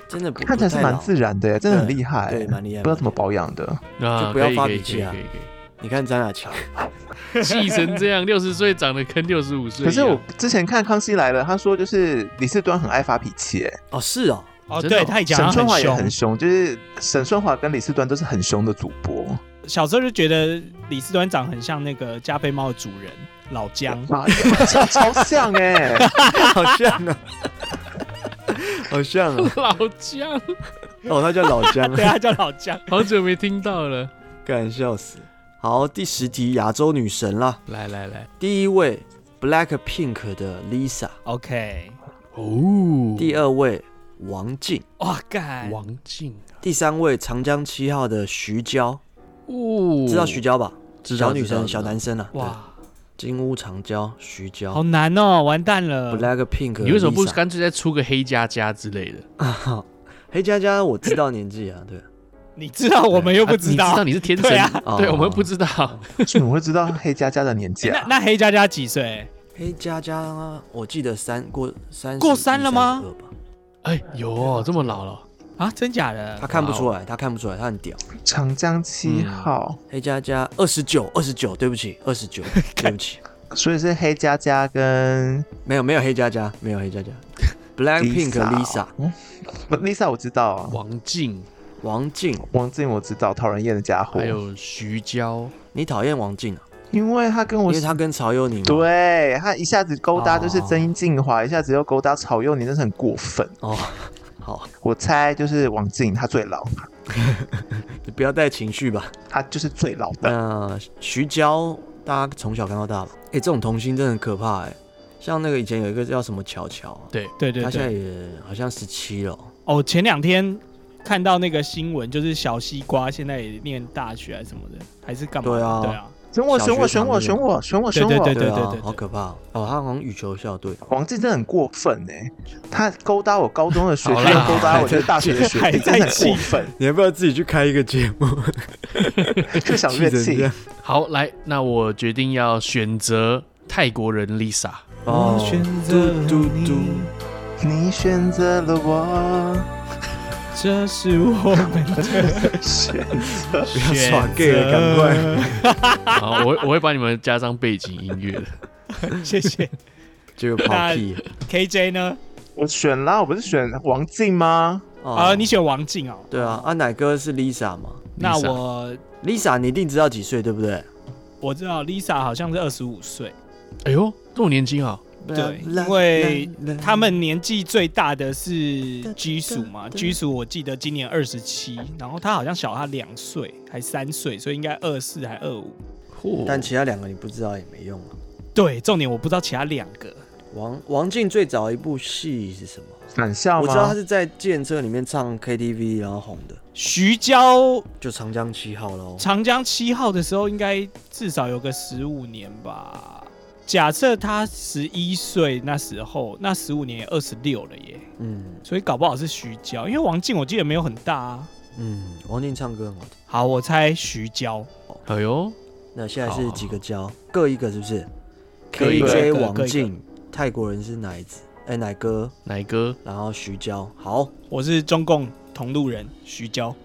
真的不看起来是蛮自然的耶，真的很厉害， 对，蛮厉害， 不知道怎么保养的， 啊， 就不要发脾气啊可以可以可以你看张雅琴， 气成这样，六十岁长得跟六十五岁。 可是我之前看《康熙来了》，他说就是李四端很爱发脾气，哎， 哦，是哦， 哦， 真的哦对他以前沈春华也很很凶，就是沈春华跟李四端都是很凶的主播。 小时候就觉得李四端长很像那个加菲猫的主人老姜， 啊，超超像哎， 好像啊，好像啊， 老姜， 哦，他叫老姜， 对，他叫老姜。 好久没听到了。 干笑死。好，第十题亚洲女神啦， 来来来， 第一位 Blackpink 的 Lisa， OK， 哦， 第二位王静， 哇干， 王静， 第三位长江七号的徐娇， 哦， 知道徐娇吧？ 知道小女生、 知道知道小男生啊， 哇， 对，金屋长娇，徐娇好难哦，完蛋了。 ，Blackpink， 你为什么不 Lisa 干脆再出个黑加加之类的？ 黑佳佳我知道年纪啊，对， 你知道，我们又不知道。 啊你知道你是天神， 对啊对， 哦我们不知道。 怎么会知道黑佳佳的年纪那啊？ 那黑佳佳几岁？ 黑佳佳我记得三过三过三了吗？ 哎，有哦，这么老了。 啊，真假的？ 他看不出来，他看不出来，他很屌。 长江七号， 黑佳佳二十九，二十九，对不起，二十九，对不起， 所以是黑佳佳跟没有没有黑佳佳，没有黑佳佳 ，Blackpink Lisa， 嗯，Lisa 我知道啊， 王静， 王静， 王静我知道，讨人厌的家伙还，有徐娇， 你讨厌王静啊？ 因为他跟我因为他跟曹佑宁嘛， 对他一下子勾搭就是哦曾英静华，一下子又勾搭曹佑宁，真是很过分。 哦，好， 我猜就是王静，她最老， 你不要带情绪吧。 她就是最老的。 那徐娇，大家从小看到大吧？哎、这种童星真的很可怕哎、像那个以前有一个叫什么乔乔， 对， 对对他现在对。 也好像十七了。 哦，前两天看到那个新闻，就是小西瓜现在也念大学还是什么的，还是干嘛的？ 对啊对啊。 选我， 小学选我，选我， 堂选我，选我，选我！ 对对对啊对， 好可怕哦！哦他好像羽球校队， 王静真的很过分哎，他勾搭我高中的学弟， 好啦又勾搭我这个大学的学弟， 还在真的很过分， 你要不要自己去开一个节目？ 越想越气。 气成这样好，来，那我决定要选择泰国人 Lisa。 哦， 选择嘟嘟嘟， 你选择了我， 这是我们的选择不要耍 gay 了，赶快！ 好，我会我会帮你们加上背景音乐的。 谢谢。 结果跑屁 K J 呢？ 我选啦，我不是选王静吗？ 哦啊，你选王静哦。 对啊，啊奶哥是 Lisa 嘛那 Lisa 我 ？Lisa 你一定知道几岁对不对？ 我知道 Lisa 好像是二十五岁， 哎呦，这么年轻啊！ 对，因为他们年纪最大的是居属嘛，居属我记得今年二十七，然后他好像小他两岁还三岁，所以应该二四还二五。 但其他两个你不知道也没用啊。 对，重点我不知道其他两个。 王王静最早一部戏是什么？ 返校吗？ 我知道他是在计程车里面唱 K T V 然后红的， 徐娇就长江七号喽。 长江七号的时候，应该至少有个十五年吧。假设他十一岁那时候，那十五年也二十六了耶， 嗯所以搞不好是徐娇，因为王静我记得没有很大啊。 嗯，王静唱歌很好听。 好，我猜徐娇。 哎呦， 那现在是几个交？各一个是不是？K 各一个 J 各一个王静，泰国人是奶子，哎奶哥， 奶哥， 然后徐娇。好我是中共同路人徐娇。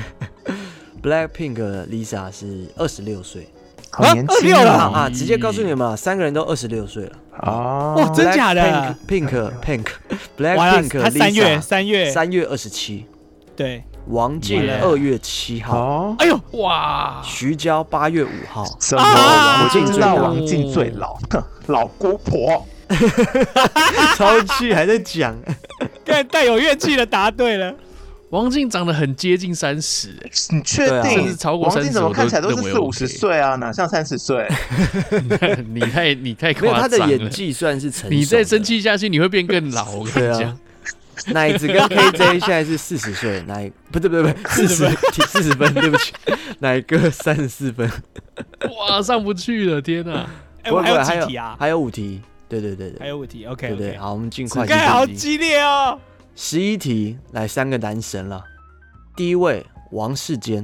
，Blackpink Lisa 是二十六岁。 好年轻啊26了啊啊！直接告诉你们啊，三个人都二十六岁了。 哦， 哇，真假的？ ？Pink Pink 完了， Blackpink 他三月 Lisa 三月三月二十七， 对， 王静完了二月七号， 哦， 哎呦， 哇， 徐娇八月五号。 什么？ 啊我就知道王静最老，哼，老姑婆。 超气还在讲， 更带有怨气的答对了。 王静长得很接近三十， 你确对啊定？ 甚至超过王静怎么看起来都是三十四五十岁啊？哪像三十岁？ 你太你太没有他的夸张了。 演技算是成熟的。 你再生气下去，你会变更老。我跟对啊你讲，， 奶子跟 K J 现在是四十岁，奶不对不对不对，四十四十分，对不起，奶哥三十四分。 哇，上不去了，天哪！ 哎，我还有不会还几题啊？ 还有五题，对对对对， 还有五题，OK 对对， OK。 好，我们尽快。 该好激烈哦。 十一题，来三个男神了。第一位王世坚，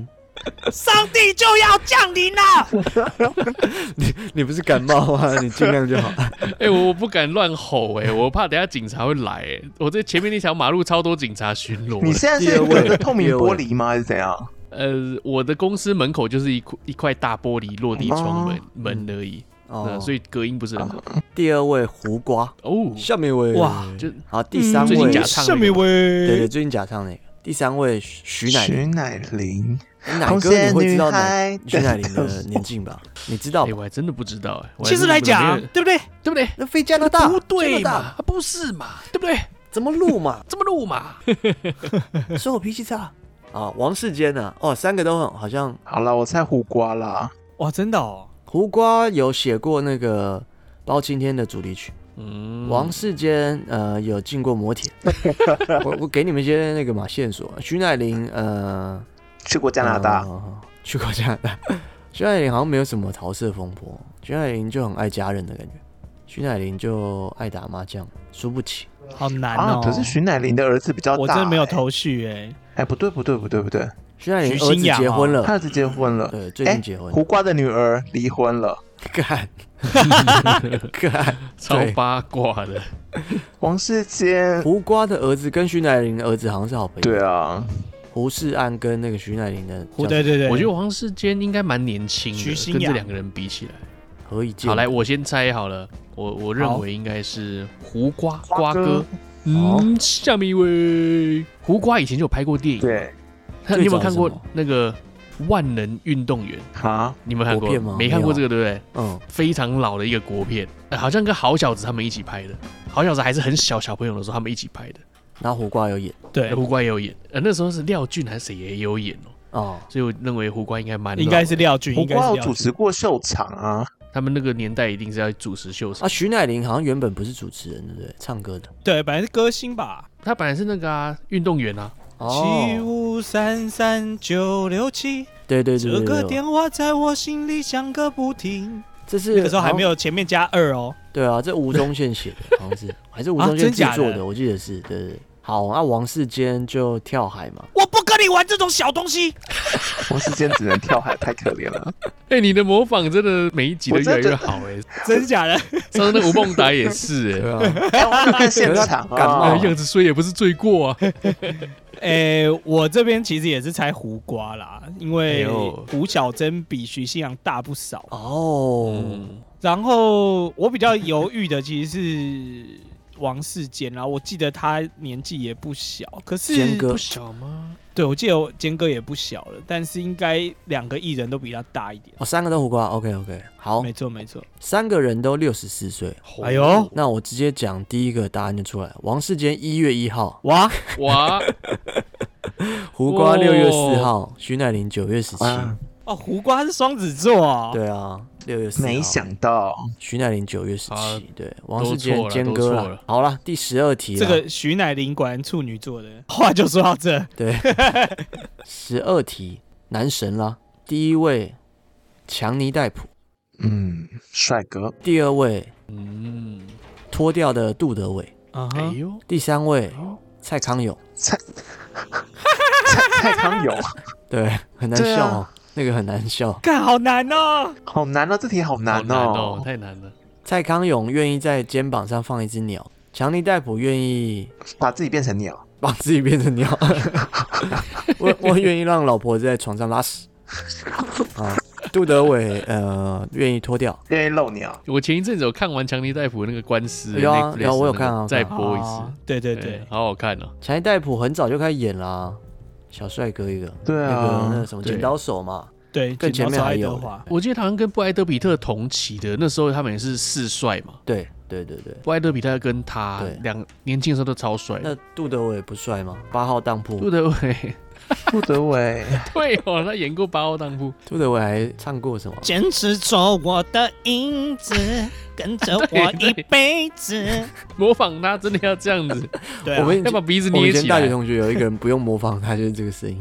上帝就要降临了。 你你不是感冒吗？你尽量就好。 哎、欸，我不敢乱吼哎、欸，我怕等一下警察会来哎、欸。我在前面那条马路超多警察巡逻。 你现在是有个透明玻璃吗？还是怎样？ 呃，我的公司门口就是一一块大玻璃落地窗门、哦、门而已。哦，所以隔音不是很好。 第二位胡瓜哦， 下面位哇， 就好。第三位、 嗯、 下面位， 对对，最近假唱那个。第三位徐乃麟， 徐乃麟， 乃哥你会知道乃徐乃麟的年纪吧？你知道？ 哎、欸，我还真的不知道哎、欸。 其实来讲，对不对？ 对不对？ 那飞加拿大不对嘛？不是嘛？对不对？ 怎么录嘛？ 怎么录嘛？ 说我脾气差啊！王世坚啊，哦，三个都很好像。 好了，我猜胡瓜啦。 哇，真的哦。 胡瓜有写过那个包青天的主题曲，嗯，王世坚呃有进过摩铁，我我给你们一些那个嘛线索。徐乃麟呃去过加拿大， 呃、去过加拿大。徐乃麟好像没有什么桃色风波，徐乃麟就很爱家人的感觉，徐乃麟就爱打麻将，输不起， 好难哦。 啊、可是徐乃麟的儿子比较大、欸， 我真的没有头绪哎、欸。 哎，不对不对不对不对。 徐乃麟儿子结婚了， 他儿子结婚了， 对，最近结婚。 胡瓜的女儿离婚了， 干，干， 超八卦的。 王世坚， 胡瓜的儿子跟徐乃麟的儿子好像是好朋友。 对啊， 胡世安跟那个徐乃麟的， 对对对， 我觉得王世坚应该蛮年轻的，跟这两个人比起来， 何以见？ 好，来，我先猜好了，我我认为应该是胡瓜瓜哥。嗯，下面一位，胡瓜以前就有拍过电影， 对。 你有没有看过那个《万能运动员》 啊？ 你有没有看过？ 吗？ 没看过这个，对不对？ 嗯， 非常老的一个国片，呃、好像跟好小子他们一起拍的。好小子还是很小小朋友的时候，他们一起拍的。 然后胡瓜有演， 对， 胡瓜也有演。呃，那时候是廖俊还是谁也有演哦。哦，所以我认为胡瓜应该蛮应该是廖俊， 胡瓜有主持过秀场啊。 他们那个年代一定是要主持秀场啊。徐乃麟好像原本不是主持人，对不对？唱歌的， 对，本来是歌星吧。 他本来是那个啊，运动员啊。 七五三三九六七， 对对对， 这个电话在我心里响个不停。 这是那个时候还没有前面加二哦。 对啊，这吴宗宪写的，好像是还是吴宗宪制作的，我记得是。对对对。好，那王世坚就跳海嘛。 我不跟你玩这种小东西。 王世坚只能跳海，太可怜了。 哎、欸，你的模仿真的每一集都越来越好哎、欸， 真的假的？ 上次那吴孟达也是哎、欸， 哎、欸，我看现场感冒、 啊，样子衰也不是罪过啊。 哎、欸，我这边其实也是猜胡瓜啦，因为胡小珍比徐熙洋大不少哦、 嗯。然后我比较犹豫的其实是王世坚啦，我记得他年纪也不小，可是坚哥不小吗？ 对，我记得坚哥也不小了，但是应该两个艺人都比他大一点。 哦，三个都胡瓜 ，OK OK， 好， 没错没错， 三个人都六十四岁。 哎呦， 那我直接讲第一个答案就出来，王世坚一月一号， 哇哇， 胡瓜六月四号，徐乃麟九月十七。 哦，胡瓜是双子座啊。 对啊，六月四号。 没想到徐乃麟九月十七，对，王世坚坚哥了。好了，第十二题了。 这个徐乃麟果然处女座的，话就说到这。 对，十二题男神啦，第一位强尼戴普， 嗯，帅哥。 第二位， 嗯， 脱掉的杜德伟。 啊哎呦， 第三位蔡康永。 蔡蔡蔡康永， 对，很难笑哦。那个很难笑， 干好难哦， 好难哦，这题好难哦, 哦，太难了。 蔡康永愿意在肩膀上放一只鸟，强尼戴普愿意把自己变成鸟， 把自己变成鸟。我我愿意让老婆在床上拉屎。啊，杜德伟呃愿意脱掉， 愿意露鸟。 我前一阵子有看完强尼戴普那个官司， 有啊有，我有看啊， 再播一次。 哦、对对对， 欸、好好看哦。 强尼戴普很早就开始演啦、啊。小帅哥一个， 对啊， 那个那个什么剪刀手嘛， 对， 更前面还有， 我记得他好像跟布莱德比特同期的，那时候他们也是四帅嘛。 对对对对， 布莱德比特跟他两年轻的时候都超帅。 那杜德伟不帅吗？八号当铺， 杜德伟， 杜德伟， 对哦，他演过八号当铺。 杜德伟还唱过什么？ 坚持做我的影子，跟着我一辈子。 模仿他真的要这样子， 对、啊， 我们要把鼻子捏起来。 我以前大学同学有一个人不用模仿他，就是这个声音，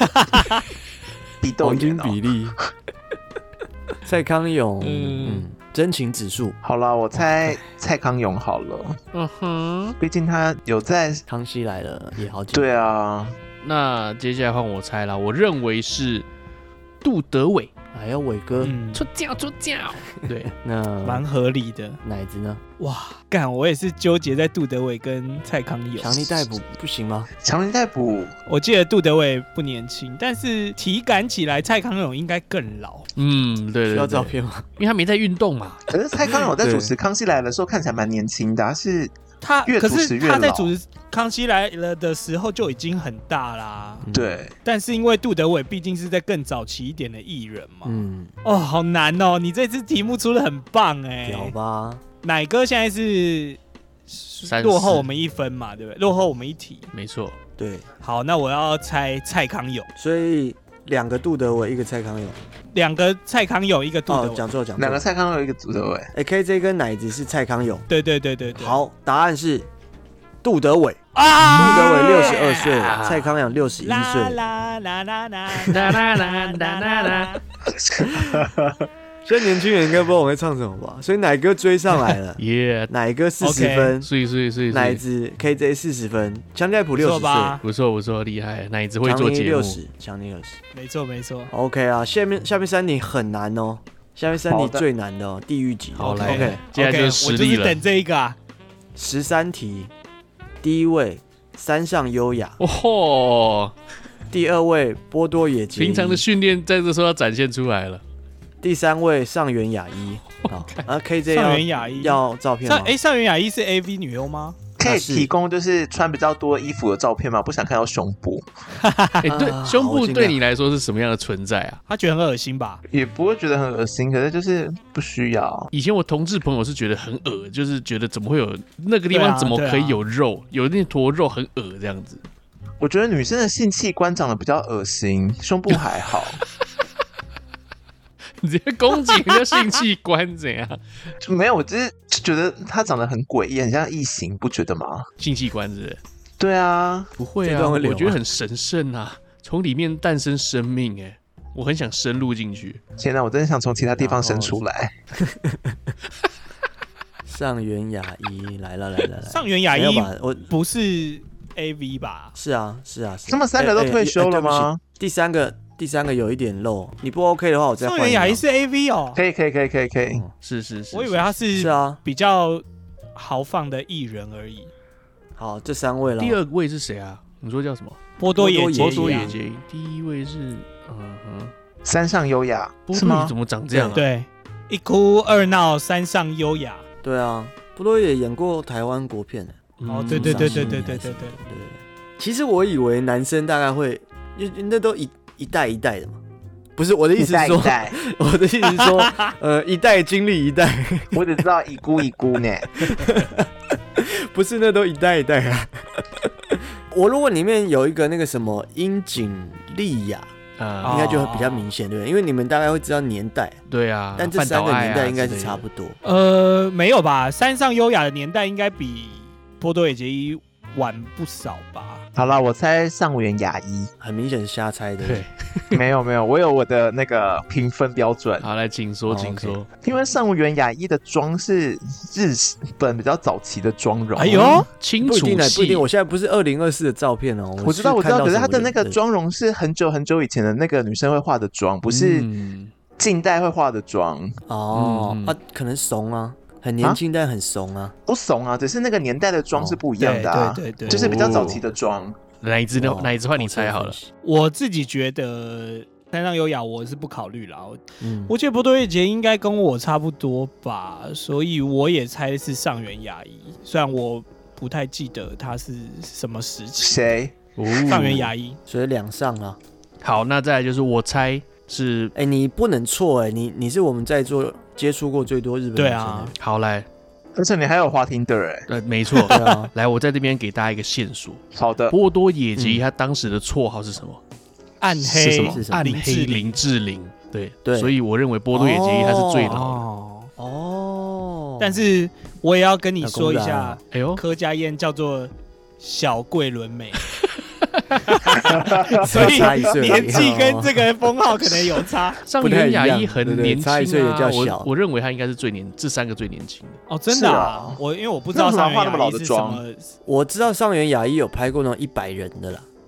黄金比例。蔡康永，嗯，嗯真情指数。 好啦，我猜蔡康永好了。 嗯哼， 毕竟他有在《 康熙来了》也好几。 对啊， 那接下来换我猜啦，我认为是杜德伟， 还有伟哥， 嗯， 出教出教，对， 那蛮合理的。 奶子呢？ 哇，干，我也是纠结在杜德伟跟蔡康永。 强力逮捕不行吗？ 强力逮捕， 我记得杜德伟不年轻，但是体感起来蔡康永应该更老。 嗯，对对对， 需要照片吗？ 因为他没在运动嘛。 可是蔡康永在主持《康熙来了》的时候看起来蛮年轻的、啊，是他越主可是持越老。 他在主持《康熙来了》的时候就已经很大啦。 嗯对， 但是因为杜德伟毕竟是在更早期一点的艺人嘛。 嗯， 哦，好难哦！你这次题目出的很棒哎。 屌吧？ 奶哥现在是落后我们一分嘛，对不对？落后我们一题。 没错。 对， 好，那我要猜蔡康永。 所以两个杜德伟，一个蔡康永。 两个蔡康永，一个杜德伟。 哦，讲错讲错。 两个蔡康永，一个杜德伟。 哎 ，K J 跟奶子是蔡康永。 对对对对对。 好，答案是杜德伟。 啊！ 杜德伟六十二岁，蔡康永六十一岁。 啦啦啦啦啦啦啦啦啦啦！ 现在年轻人应该不知道我在唱什么吧？所以奶哥追上来了， 耶， 奶哥四十分， 所以所以所以奶子 K J 四十分，强尼普六十岁， 不错不错，厉害，奶子会做节目， 六十，强尼六十， 没错没错。 OK 啊，下面下面三题很难哦，下面三题最难的哦，地狱级。 好来 ，OK， 接下来就是实力了。 我就是等这一个啊。 十三题，第一位山上优雅， 哦吼， 第二位波多野结衣， 平常的训练在这时候要展现出来了。 第三位上原雅一，好，啊 K J 上原雅一要照片吗？ 哎，上原雅一是 A V 女优吗？ 可以提供就是穿比较多衣服的照片吗？不想看到胸部。 哎，对，胸部对你来说是什么样的存在啊？ 他觉得很恶心吧？ 也不会觉得很恶心，可是就是不需要。 以前我同志朋友是觉得很恶，就是觉得怎么会有那个地方怎么可以有肉，有那坨肉很恶这样子。 我觉得女生的性器官长得比较恶心，胸部还好。 你直接攻击人家性器官怎样？ 没有，我只是觉得他长得很诡异，很像异形，不觉得吗？ 性器官是不是？ 对啊， 不会啊，我觉得很神圣啊，从里面诞生生命，哎，我很想深入进去。 天哪，我真的想从其他地方生出来。 上原雅一来了来了来， 上原雅一我不是 A V 吧？ 是啊是啊， 他们三个都退休了吗？ 第三个。第三个有一点漏，你不 OK 的话，我再换。 上原雅一是 A V 哦， 可以可以可以可以可以， 嗯、 是是是， 我以为他是是啊， 比较豪放的艺人而已。 好，这三位了。 第二位是谁啊？你说叫什么？ 波多野波多野结衣。第一位是嗯哼， 山上优雅， 是吗？怎么长这样啊？ 对，一哭二闹三上优雅。 对啊，波多野演过台湾国片的。 哦，对对对对对对对对对。 其实我以为男生大概会，那都一一代一代的嘛。不是我的意思是说，我的意思是说，呃，一代经历一代。 我只知道一姑一姑呢， 不是那都一代一代啊。我如果里面有一个那个什么樱井莉雅，啊，应该就会比较明显，对不对？因为你们大概会知道年代。 对啊， 但这三个年代应该是差不多。 呃，没有吧？山上优雅的年代应该比波多野结衣晚不少吧？ 好了，我猜上原雅一， 很明显是瞎猜的。 对， 没有没有，我有我的那个评分标准。 好，来，请说，请说。 哦 okay. 因为上原雅一的妆是日本比较早期的妆容。 哎呦， 清楚系， 不一定，不一定。我现在不是二零二四的照片哦， 我知道，我知道，可是她的那个妆容是很久很久以前的那个女生会化的妆，不是近代会化的妆。 哦，嗯、啊，可能怂啊。很年轻，但很怂啊！ 不怂啊，只是那个年代的妆是不一样的啊， 对对对， 就是比较早期的妆。 哪一支呢？哪一支换你猜好了？ 我自己觉得山上优雅我是不考虑啦， 嗯， 我觉得波多野结衣应该跟我差不多吧，所以我也猜是上原雅一，虽然我不太记得他是什么时期。 谁？ 上原雅一， 所以两上啊。 好，那再来就是我猜是， 哎、欸，你不能错哎、欸，你你是我们在座接触过最多日本女生的。 对啊， 好来， 而且你还有滑Tinder哎， 呃，没错， 对啊， 来，我在这边给大家一个线索。 好的， 波多野结衣他当时的绰号是什么？ 暗黑是什么？ 暗黑林志玲。对对， 所以我认为波多野结衣他是最老的。 哦， 哦但是我也要跟你说一下， 哎呦， 柯佳嬿叫做小桂纶镁。所以年纪跟这个封号可能有差。 上原雅一很年轻、啊， 差一岁也叫小。 我我认为他应该是最年，这三个最年轻的。 哦，真的啊！我因为我不知道上原雅一是什么， 我知道上原雅一有拍过那种一百人的啦，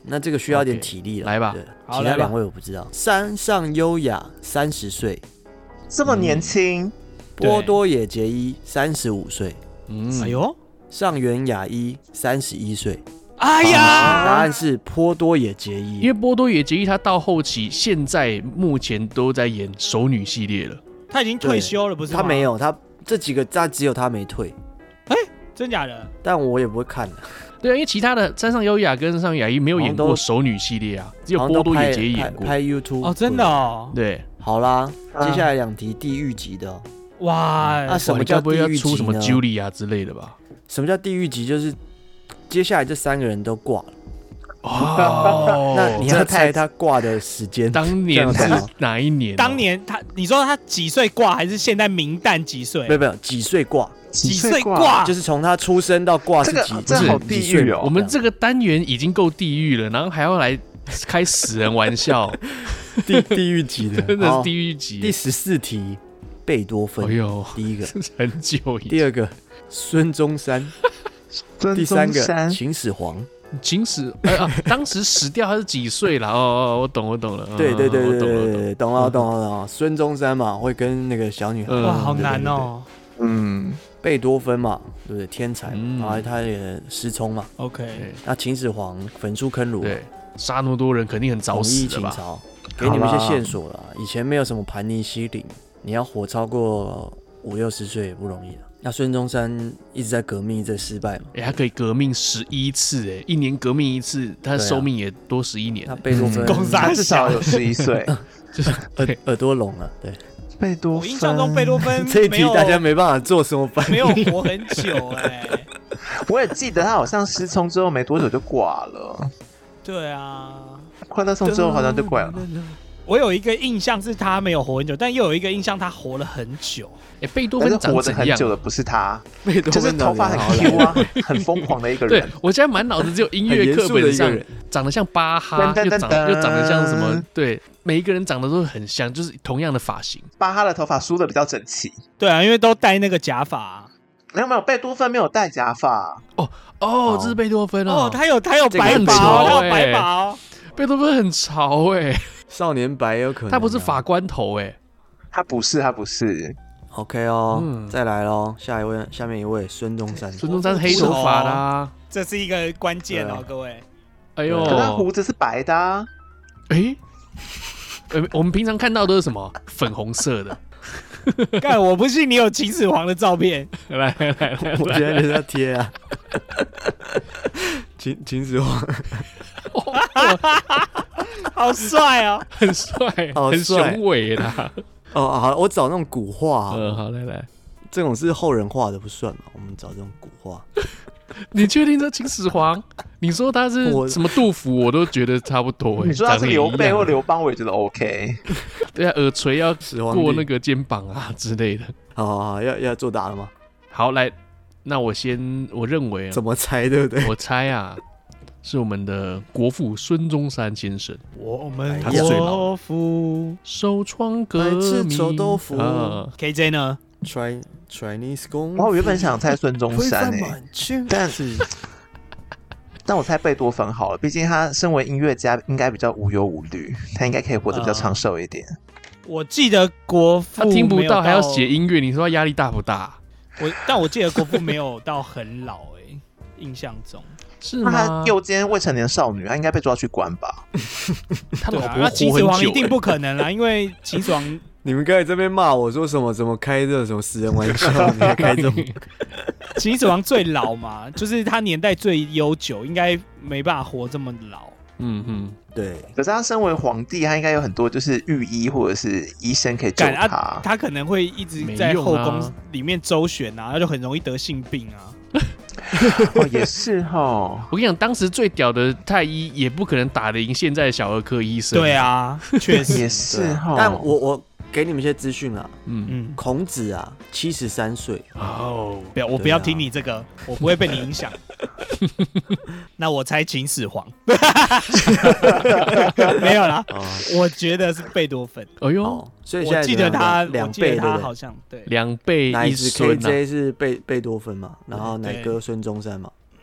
那这个需要一点体力了。 来吧， 其他两位我不知道。山上优雅三十岁， 这么年轻。 波多野结衣三十五岁， 嗯，哎呦， 上原雅一三十一岁。 哎呀， 答案是波多野结衣， 因为波多野结衣他到后期，现在目前都在演熟女系列了。 他已经退休了，不是吗？ 他没有，他这几个他只有他没退。 哎、欸，真假的？ 但我也不会看了。 对啊，因为其他的山上优雅跟上原雅一没有演过熟女系列啊，只有波多野结衣演过。 拍 YouTube 哦，真的哦。 对， 好啦，接下来两题地狱级的、哦。 哇， 那、啊、什么叫地狱级呢？ 要出什么 Julia 之类的吧？ 什么叫地狱级？就是接下来这三个人都挂了。 哦， 那你要猜他挂的时间？ 当年是哪一年、啊？ 当年他，你说他几岁挂，还是现在明旦几岁？ 没有没有，几岁挂？ 几岁挂？ 就是从他出生到挂是几？ 这好地狱哦！ 我们这个单元已经够地狱了，然后还要来开死人玩笑， 地地狱级的， 真的是地狱级。 第十四题，贝多芬。 哎呦， 第一个很久以前。 第二个孙中山。第三个秦始皇。 秦始呃啊，当时死掉他是几岁啦？哦哦，我懂我懂了。 对对对对对对， 懂了懂了懂了。孙中山嘛，会跟那个小女孩。 哇，好难哦。 嗯， 贝多芬嘛，对不对？天才，然后他也失聪嘛。 OK。 那秦始皇焚书坑儒， 对，杀那么多人肯定很早死的吧？ 秦朝，给你们一些线索啦。以前没有什么盘尼西林，你要活超过五六十岁也不容易了。那孙中山一直在革命，一直在失败嘛。 哎、欸，他可以革命十一次，哎，一年革命一次，他的寿命也多十一年。 他贝多芬， 他至少有十一岁， 就是耳耳朵聋了。对， 贝多芬。 我印象中贝多芬这一题大家没办法做什么反应， 没有活很久哎、欸。 我也记得他好像失聪之后没多久就挂了。 对啊， 快乐颂之后好像就挂了。 我有一个印象是他没有活很久，但又有一个印象他活了很久。 哎、欸，贝多芬长活得很久的不是他，就是头发很 Q 啊，很疯狂的一个人。 对，我现在满脑子只有音乐课本上长得像巴哈，又长又长得像什么？对，每一个人长得都很像，就是同样的发型。 巴哈的头发梳得比较整齐。 对啊，因为都戴那个假发、啊。 没有没有，贝多芬没有戴假发。 哦哦，这是贝多芬哦，他有他有白发哦，他有白发哦。 贝多芬很潮哎、欸， 少年白有可能、啊。 他不是法官头哎、欸， 他不是他不是。 OK 哦，嗯、再来咯，下一位，下面一位孙中山。 孙中山黑头发的、啊， 这是一个关键哦，各位。 哎呦， 可他胡子是白的、啊。 哎、欸，我们平常看到都是什么粉红色的。 干，我不信你有秦始皇的照片。 来来来来， 我觉得人家贴啊。秦秦始皇， 好帅哦， 很帅，很雄伟啦。 哦，好，我找那种古画、啊。 嗯，好，来来， 这种是后人画的不算嘛，我们找这种古画。 你确定这秦始皇？你说他是什么杜甫，我都觉得差不多、欸。 你说他是刘备或刘邦，我也觉得 OK。 对啊，耳垂要过那个肩膀啊之类的。 好好好，要要作答了吗？ 好，来，那我先，我认为怎么猜，对不对？ 我猜啊。是我们的国父孙中山先生， 我们国父首创革命， 臭豆腐。 啊、K J 呢 ？Try Chinese 功。 我原本想猜孙中山诶、欸，但是，但我猜贝多芬好了，毕竟他身为音乐家，应该比较无忧无虑，他应该可以活得比较长寿一点。 呃、我记得国父他听不到还要写音乐，你说他压力大不大？ 我但我记得国父没有到很老诶、欸，印象中。 是吗？ 他诱奸未成年少女，他应该被抓去关吧？ 他老婆活很久、欸。 那秦始皇一定不可能啦，因为秦始皇， 你们刚才这边骂我说什么？怎么开这种死人玩笑？你还开这种？ 秦始皇最老嘛，就是他年代最悠久，应该没办法活这么老。 嗯嗯， 对。 可是他身为皇帝，他应该有很多就是御医或者是医生可以救他。 啊、他可能会一直在后宫里面周旋啊，他就很容易得性病啊。 哦，也是哈。 我跟你讲，当时最屌的太医也不可能打得赢现在的小儿科医生。 对啊，确实也是哈。 但我我给你们一些资讯啊， 嗯嗯，孔子啊，七十三岁哦，不要，我不要听你这个，啊、我不会被你影响。那我猜秦始皇，没有啦，哦、我觉得是贝多芬。 哎呦， 哦、所以我记得他两倍， 他好像对两倍一孙、啊。 K J 是贝贝多芬嘛，然后奶哥孙中山嘛。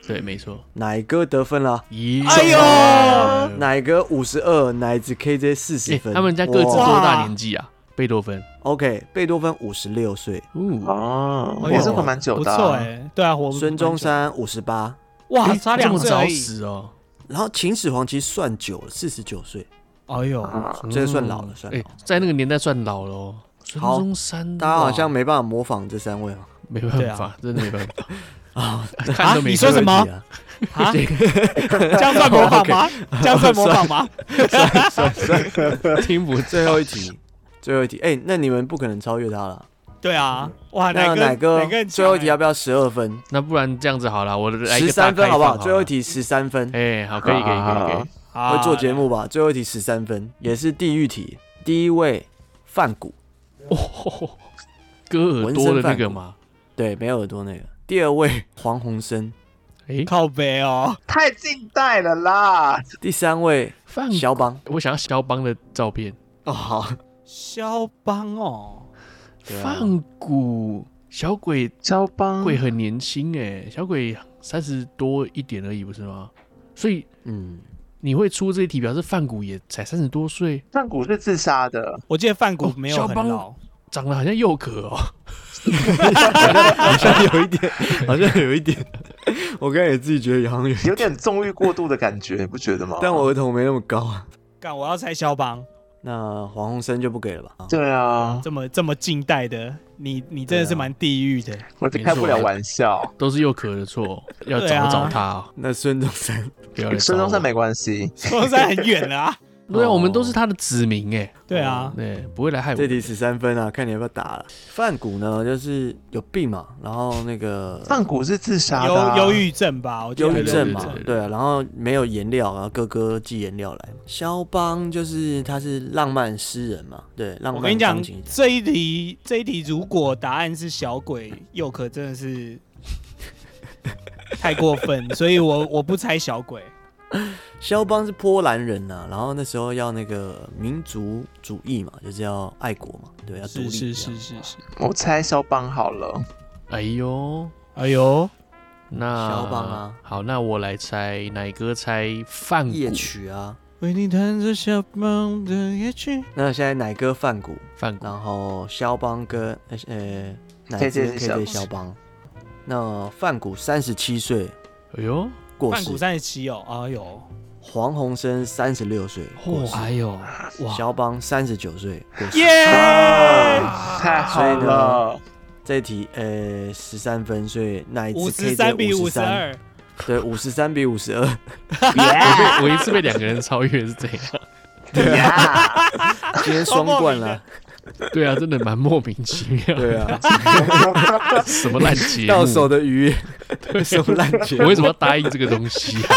对，没错。 奶哥得分了， 哎呦， 奶哥五十二，奶子 K J 四十分、欸。 他们家各自多大年纪啊？贝多芬 ，OK， 贝多芬五十六岁， 哦，也是活蛮久的、啊， 不错哎、欸，对啊，活。 孙中山五十八， 哇，差两岁而已， 这么早死哦。 然后秦始皇其实算久了，四十九岁， 哎呦， 这个算老了，算老了、 欸。在那个年代算老了哦。孙中山， 大家好像没办法模仿这三位哦， 没办法，啊、真的没办法。 啊， 看都没、啊。你说什么？啊？这样算模仿吗？这样算模仿吗？ 算算算， 听不。 最后一题，最后一题，哎、欸，那你们不可能超越他了。 对啊，哇， 那哪个最后一题要不要十二分？ 那不然这样子好了，我来一个十三分好不好？最后一题十三分。 哎、欸，好，可以，可以，可以，可以。 会做节目吧？最后一题十三分，也是地狱题。第一位范谷， 哦，割耳朵的那个吗？ 对，没有耳朵那个。第二位黄鸿升， 哎、欸，靠北哦， 太近代了啦。 第三位肖邦， 我想要肖邦的照片。 哦，好， 肖邦哦。 范谷小鬼， 肖邦鬼很年轻哎，小鬼三十多一点而已，不是吗？所以，嗯，你会出这一题，表示范谷也才三十多岁。 范谷是自杀的， 我记得范谷没有很老， 哦、长得好像佑可哦， 好像有一点，好像有一点。我刚才也自己觉得好像有有点纵欲过度的感觉，你不觉得吗？ 但我额头没那么高啊。 干，我要猜肖邦。 那黄鸿升就不给了吧？ 对啊， 这么这么近代的，你你真的是蛮地狱的， 我就开不了玩笑。 都是佑可的错，要找找他、哦。 那孙中山， 不要来找我。 孙中山没关系， 孙中山很远了啊。 对啊，我们都是他的子民哎。 对啊， 对，不会来害我。 这题十三分啊，看你要不要打了。范谷呢，就是有病嘛，然后那个范谷是自杀的、啊， 忧郁症吧？我忧郁症嘛，对啊，然后没有颜料，然后哥哥寄颜料来。肖邦就是他是浪漫诗人嘛，对，浪漫。 我跟你讲，这一题这一题如果答案是小鬼，佑可真的是太过分，所以我我不猜小鬼。 肖邦是波兰人呐、啊，然后那时候要那个民族主义嘛，就是要爱国嘛，对，要独立。 是是是是是。 我猜肖邦好了。 哎呦， 哎呦， 那肖邦啊， 好，那我来猜，奶哥猜范谷夜曲啊。 为你弹着肖邦的夜曲。 那现在奶哥范谷， 范谷， 然后肖邦跟呃奶哥 K J 肖邦。那范谷三十七岁， 哎呦。 范谷三十七哦，哎呦， 黄鸿升三十六岁， 哦，哎呦， 哇，肖邦三十九岁， 耶， 太好了！ 这一题呃十三分，所以奶子五十三比五十二， 对，五十三比五十二， 我一次被两个人超越是这样， 对啊，今天双冠了。 对啊，真的蛮莫名其妙。 对啊， 什么烂节目？ 到手的鱼，什么烂节目？ 我为什么要答应这个东西、啊？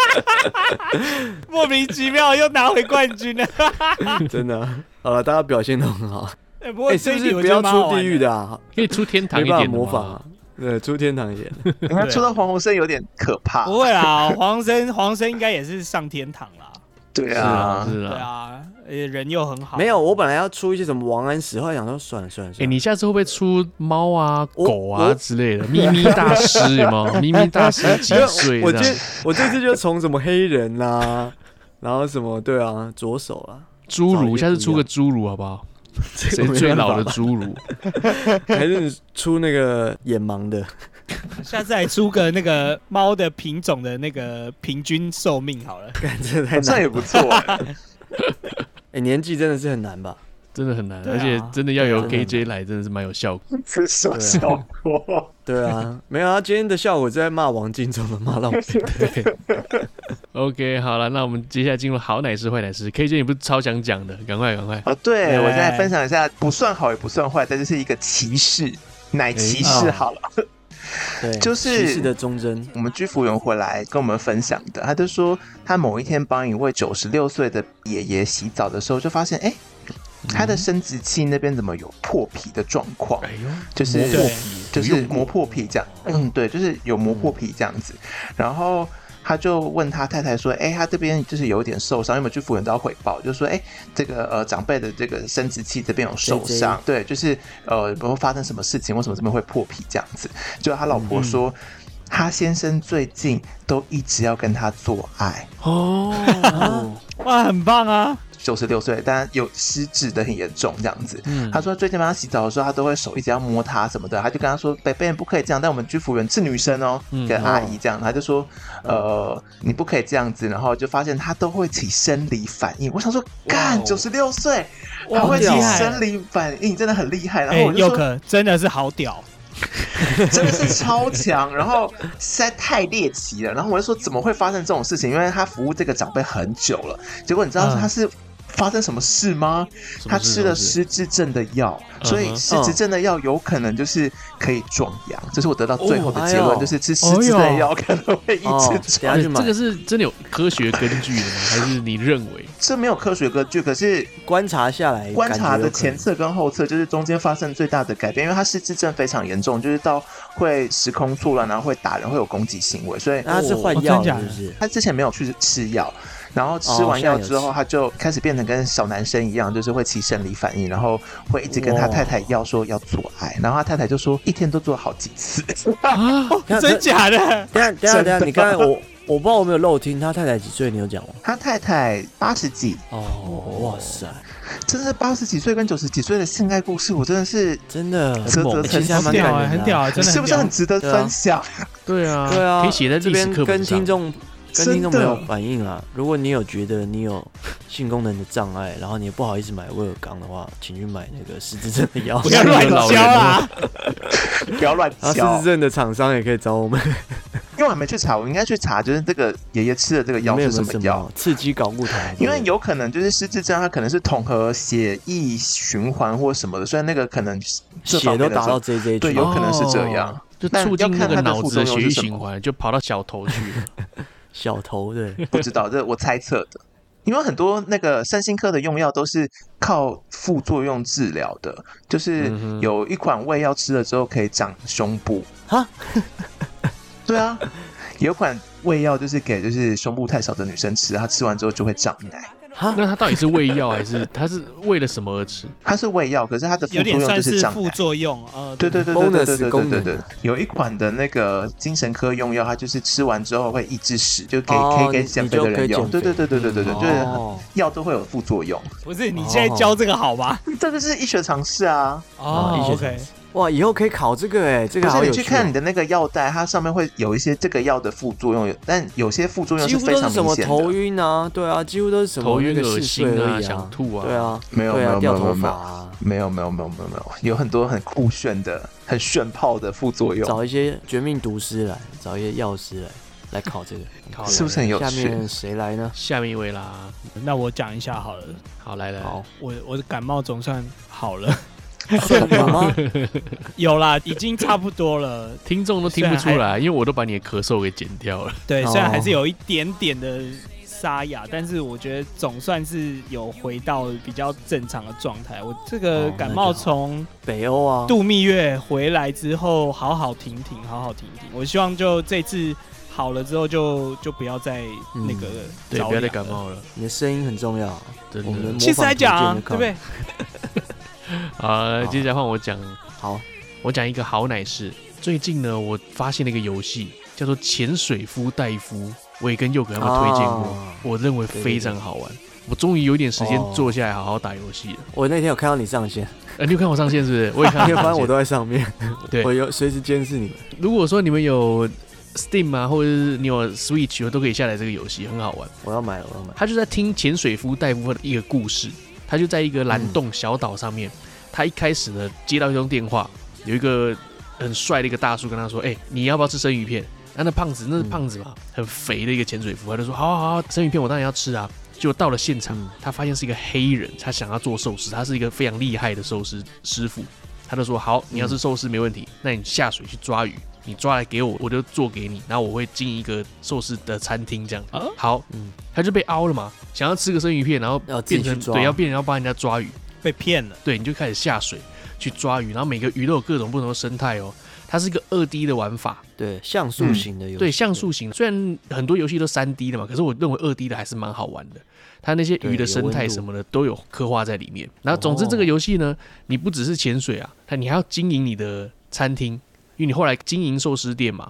莫名其妙又拿回冠军了， 真的。好了，大家表现都很好。 哎、欸，不过这一题不要出地狱的啊， 可以出天堂一点的模仿啊。对，出天堂一点。 你看出到黄鸿升有点可怕。 不会啦，黄生黄生应该也是上天堂啦。 对啊， 是啊， 对啊，人又很好。 没有，我本来要出一些什么王安石，后来想说算了算了算了。 哎、欸，你下次会不会出猫啊、狗啊之类的？咪咪大师有没有？咪咪大师几岁？ 我这我这次就从什么黑人啦、啊，然后什么对啊，左手啊， 侏儒，下次出个侏儒好不好？谁最老的侏儒？ 还是出那个眼盲的？ 下次还出个那个猫的品种的那个平均寿命好了， 感觉太难， 这也不错哎、 欸。欸，年纪真的是很难吧？ 真的很难， 啊、 而且真的要有 K J 来，真的是蛮有效果。 是什么效果？ 对啊，没有啊，今天的效果是在骂王金忠的，骂到对。OK， 好了，那我们接下来进入好奶师坏奶师。K J 你不是超想讲的，赶快赶快。 哦，对，我再来分享一下，不算好也不算坏，但就是一个骑士，奶骑士好了。欸对， 就是骑士的忠贞。 我们居服员回来跟我们分享的，他就说他某一天帮一位九十六岁的爷爷洗澡的时候，就发现哎、欸，他的生殖器那边怎么有破皮的状况？哎呦，就是磨破皮，就是磨破皮这样。嗯，对，就是有磨破皮这样子。然后他就问他太太说：“哎、欸，他这边就是有点受伤，因为居服员都要回报，就说：哎、欸，这个呃长辈的这个生殖器这边有受伤，对，就是呃不会发生什么事情，为什么这边会破皮这样子？”就他老婆说。嗯他先生最近都一直要跟他做爱哦，哇，很棒啊！ 九十六岁，但有失智的很严重这样子。 嗯， 他说最近帮他洗澡的时候，他都会手一直要摸他什么的，他就跟他说：“北北不可以这样。”但我们居服员是女生哦， 嗯跟阿姨这样，他就说：“呃，你不可以这样子。”然后就发现他都会起生理反应。我想说，干九十六岁还会起生理反应，真的很厉害。然后我就说， 佑可真的是好屌。 真的是超强，然后实在太猎奇了。然后我就说怎么会发生这种事情？因为他服务这个长辈很久了，结果你知道他是发生什么事吗？ 嗯、 他吃了失智症的药，所以失智症的药有可能就是可以壮阳。这是我得到最后的结论，哦、就是吃失智症的药可能会抑制壮阳。 哦、这个是真的有科学根据的吗？还是你认为？ 这没有科学根据，可是观察下来， 观察的前侧跟后侧就是中间发生最大的改变，因为他失智症非常严重，就是到会时空错乱，然后会打人，会有攻击行为，所以他是换药是不是？ 他之前没有去吃药。然后吃完药之后，他就开始变成跟小男生一样，就是会起生理反应，然后会一直跟他太太要说要做爱，然后他太太就说一天都做好几次。 啊，真假的？ 等下等下等下，你刚才我我不知道我没有漏听，他太太几岁？你有讲吗？ 他太太八十几。 哦，哇塞！ 真的八十几岁跟九十几岁的性爱故事，我真的是真的啧啧称奇， 很屌，很屌，真的是不是很值得分享？ 对啊， 对啊， 可以写在这边跟听众。跟听众朋友反映啊，如果你有觉得你有性功能的障碍，然后你也不好意思买威尔刚的话，请去买那个失智症的药。 不要乱教啊！ 不要乱教。 失智症的厂商也可以找我们。 因为我还没去查，我应该去查，就是这个爷爷吃的这个药是什么药？ 刺激睾固酮。 因为有可能就是失智症，它可能是统合血液循环或什么的，所以那个可能血都打到 J J 去， 对，有可能是这样， 哦、就促进那个脑子的血液循环，就跑到小头去了。 小头对， 不知道，这我猜测的。因为很多那个身心科的用药都是靠副作用治疗的，就是有一款胃药吃了之后可以长胸部啊。对啊，有款胃药就是给就是胸部太小的女生吃，她吃完之后就会长奶。 那它到底是胃药还是它是为了什么而吃？ 它是胃药，可是它的副作用就是长奶。 副作用啊， 对对对对对对对对对对。有一款的那个精神科用药，它就是吃完之后会抑制食，就给可以给减肥的人用。对对对对对对对，就是药都会有副作用。 不是你现在教这个好吗？ 这个是医学常识啊。 哦 ，OK。 哇，以后可以考这个哎、欸，这个好有趣、哦。 不是你去看你的那个药袋，它上面会有一些这个药的副作用，但有些副作用是非常明显的。 几乎都是什么头晕啊，对啊，几乎都是什么头晕、恶心啊、 啊想吐啊， 对啊， 没有没有没有没有没有没有没有没有没有没有，有很多很酷炫的、很炫炮的副作用。 找一些绝命毒师来，找一些药师来来考这个， 考是不是很有趣？ 下面谁来呢？ 下面一位啦， 那我讲一下好了。 好，来来， 好，我我的感冒总算好了。 有吗？ 有啦，已经差不多了。 听众都听不出来，因为我都把你的咳嗽给剪掉了。 对，虽然还是有一点点的沙哑，但是我觉得总算是有回到比较正常的状态。我这个感冒从北欧啊度蜜月回来之后，好好停停，好好停停。我希望就这次好了之后就，就就不要再那个、嗯、 对，不要再感冒了。 你的声音很重要， 真的。 其实来讲、啊，对不对？ 好，接下来换我讲。 好， 我讲一个好奶事。最近呢，我发现了一个游戏，叫做潜水夫戴夫。我也跟佑可他们推荐过、哦，我认为非常好玩。对对对，我终于有点时间坐下来好好打游戏了。 我那天有看到你上线， 呃，你有看我上线是不是？我也看到你上线， 反正我都在上面。对，我有随时监视你们。 如果说你们有 Steam 啊，或者是你有 Switch， 都可以下载这个游戏，很好玩。 我要买了，我要买。 他就在听潜水夫戴夫的一个故事。他就在一个蓝洞小岛上面、嗯，他一开始呢接到一通电话，有一个很帅的一个大叔跟他说：“哎、欸，你要不要吃生鱼片？”啊，那胖子那是胖子嘛，很肥的一个潜水夫，他就说：“好好好，生鱼片我当然要吃啊。”结果到了现场，他发现是一个黑人，他想要做寿司，他是一个非常厉害的寿司师傅，他就说：“好，你要吃寿司没问题，那你下水去抓鱼。”你抓来给我，我就做给你，然后我会经营一个寿司的餐厅，这样、啊。好，嗯，他就被凹了嘛，想要吃个生鱼片，然后变成对，要变成要帮人家抓鱼， 被骗了。 对，你就开始下水去抓鱼，然后每个鱼都有各种不同的生态哦。它是一个二 D 的玩法， 对，像素型的游戏、嗯， 对，像素型。虽然很多游戏都三 D 的嘛，可是我认为二 D 的还是蛮好玩的。它那些鱼的生态什么的都有刻画在里面。然后，总之这个游戏呢，你不只是潜水啊，它你还要经营你的餐厅。因为你后来经营寿司店嘛，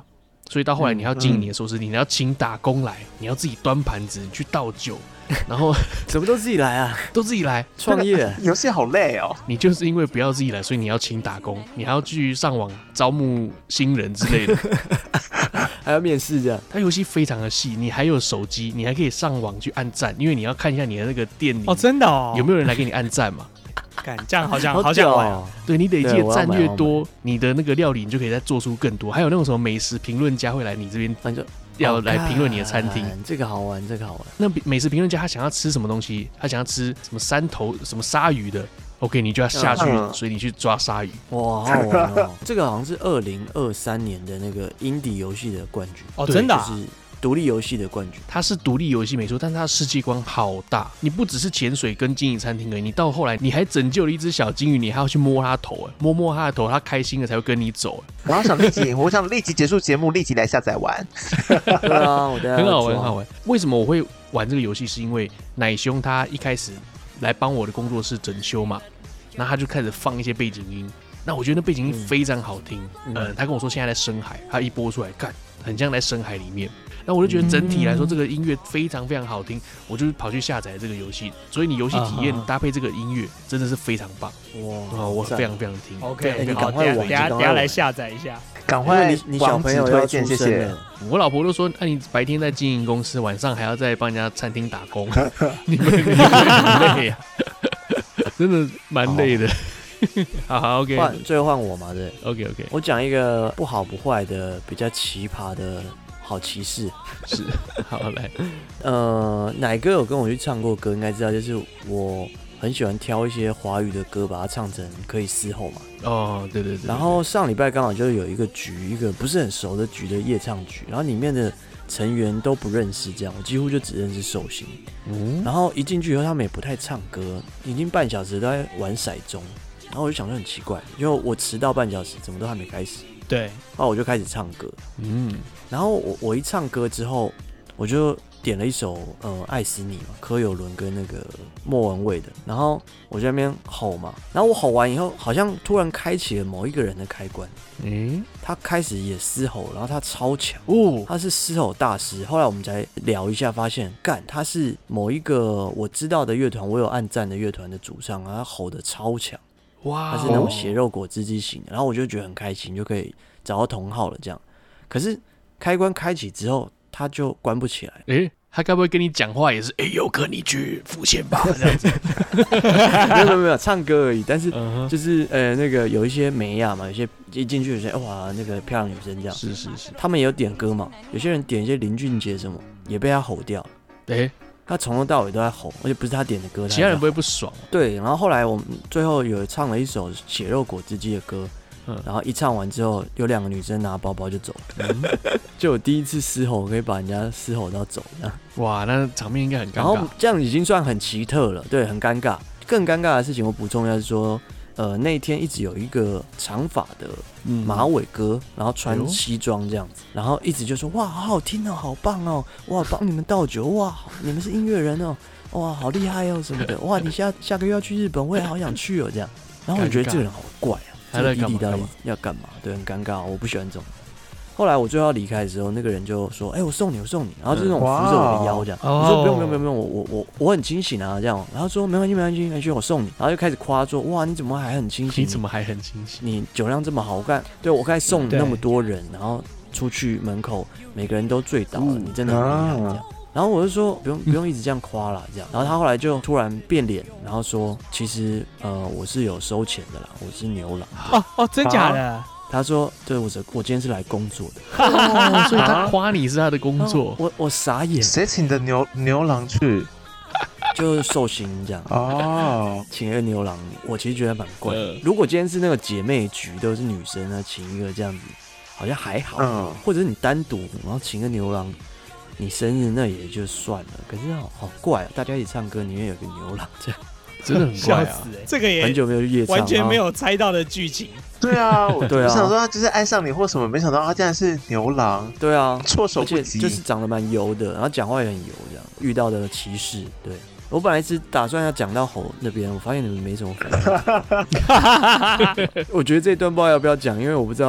所以到后来你要经营你的寿司店，你要请打工来，你要自己端盘子去倒酒，然后什么都自己来啊， 都自己来创业。 游戏好累哦。 你就是因为不要自己来，所以你要请打工，你还要去上网招募新人之类的， 还要面试这样。 它游戏非常的细，你还有手机，你还可以上网去按赞，因为你要看一下你的那个店里哦，真的哦， 有没有人来给你按赞嘛？ 干这样好像好好想玩哦。 对，你累积的赞越对多，你的那个料理你就可以再做出更多。还有那种什么美食评论家会来你这边那就要来评论你的餐厅， 哦这个好玩，这个好玩。 那美食评论家他想要吃什么东西，他想要吃什么山头什么鲨鱼的 ，OK， 你就要下去嗯水里去抓鲨鱼。 哇，好好玩哦！这个好像是二零二三年的那个 indie 游戏的冠军哦， 对真的啊就，是独立游戏的冠军。 它是独立游戏没错，但是它的世界观好大。你不只是潜水跟经营餐厅而已，你到后来你还拯救了一只小金鱼，你还要去摸它头，摸摸它的头，它开心了才会跟你走。 我要想立即，我想立即结束节目，立即来下载玩。 对啊，我的很好玩，很好玩。为什么我会玩这个游戏？是因为奶兄他一开始来帮我的工作室整修嘛，然后他就开始放一些背景音。那我觉得那背景音非常好听。嗯，呃、他跟我说现在在深海，他一播出来，干，很像在深海里面。那我就觉得整体来说，这个音乐非常非常好听，我就跑去下载这个游戏。所以你游戏体验搭配这个音乐，真的是非常棒。哇，我非常非常听。 OK， 你好， 赶快玩， 等下等下来下载一下。 赶快， 你你小朋友要荐，谢谢。 我老婆都说，那、啊、你白天在经营公司，晚上还要在帮人家餐厅打工，你们你们很累啊，真的蛮累的。好好 ，OK， 换最后换我嘛，对 ，OK OK， 我讲一个不好不坏的比较奇葩的好骑士， 是，好来， 呃，奶哥有跟我去唱过歌，应该知道，就是我很喜欢挑一些华语的歌，把它唱成可以嘶吼嘛。 哦，对对 对, 对。 然后上礼拜刚好就有一个局，一个不是很熟的局的夜唱局，然后里面的成员都不认识，这样我几乎就只认识寿星。嗯。然后一进去以后，他们也不太唱歌，已经半小时都在玩骰盅。然后我就想说很奇怪，因为我迟到半小时，怎么都还没开始。 对， 然后我就开始唱歌， 嗯， 然后我我一唱歌之后，我就点了一首呃《爱死你》嘛，柯有伦跟那个莫文蔚的，然后我就在那边吼嘛，然后我吼完以后，好像突然开启了某一个人的开关，嗯，他开始也嘶吼，然后他超强哦，他是嘶吼大师。后来我们才聊一下，发现干他是某一个我知道的乐团，我有按赞的乐团的主唱啊，他吼的超强。哇，他是那种血肉果汁机型的，然后我就觉得很开心，就可以找到同好了这样。可是开关开启之后，他就关不起来。 哎、欸，他该不会跟你讲话也是？哎、欸，佑哥，你去付钱吧，这样子。 没有没有没有，唱歌而已。但是就是呃那个有一些美亚嘛，有些一进去有些哇那个漂亮女生这样。 是是是， 他们也有点歌嘛，有些人点一些林俊杰什么，也被他吼掉。哎、欸。他从头到尾都在吼，而且不是他点的歌， 其他人不会不爽。 对，然后后来我们最后有唱了一首血肉果汁机的歌，嗯、然后一唱完之后，有两个女生拿包包就走了，嗯、就我第一次嘶吼可以把人家嘶吼到走这样。 哇，那场面应该很尴尬。 然后这样已经算很奇特了，对，很尴尬。更尴尬的事情我补充一下是说，呃，那一天一直有一个长发的马尾哥，嗯、然后穿西装这样子，然后一直就说哇，好好听哦，好棒哦，哇，帮你们倒酒，哇，你们是音乐人哦，哇，好厉害哦什么的，哇，你下下个月要去日本，我也好想去哦这样。然后我觉得这个人好怪啊，这个弟弟到底要干嘛？对，很尴尬，我不喜欢这种。后来我最后要离开的时候，那个人就说：“哎、欸，我送你，我送你。”然后就是那种扶着我的腰这样。嗯、我说：“不用，不用，不用，不用，我我我我很清醒啊，这样。”然后说：“没关系，没关系，没关系，我送你。”然后就开始夸说：“哇，你怎么还很清醒？ 你怎么还很清醒？ 你酒量这么好，我看对我刚才送那么多人，然后出去门口每个人都醉倒了，嗯、你真的很厉害。”这样。然后我就说：“不用，不用一直这样夸啦，这样。”然后他后来就突然变脸，然后说：“其实呃，我是有收钱的啦，我是牛郎。” 哦哦，真假的？ 他说：“对，我是我今天是来工作的， 哦、所以他夸你是他的工作。 我我傻眼， 谁请的牛牛郎去？ 就是寿星这样哦，请一个牛郎，我其实觉得蛮怪的。如果今天是那个姐妹局都是女生呢，请一个这样子，好像还好。嗯，或者是你单独然后请个牛郎，你生日那也就算了。可是好好怪、啊，大家一起唱歌，里面有个牛郎这样。” 真的很怪啊！ 欸、这个也很久没有去夜唱， 完全没有猜到的剧情。 对啊，我对啊， 我想说他就是爱上你或什么，没想到他竟然是牛郎。 对啊， 措手不及， 就是长得蛮油的，然后讲话也很油，这样遇到的歧视。对我本来是打算要讲到吼那边，我发现你们没什么反应。我觉得这段不知道要不要讲，因为我不知道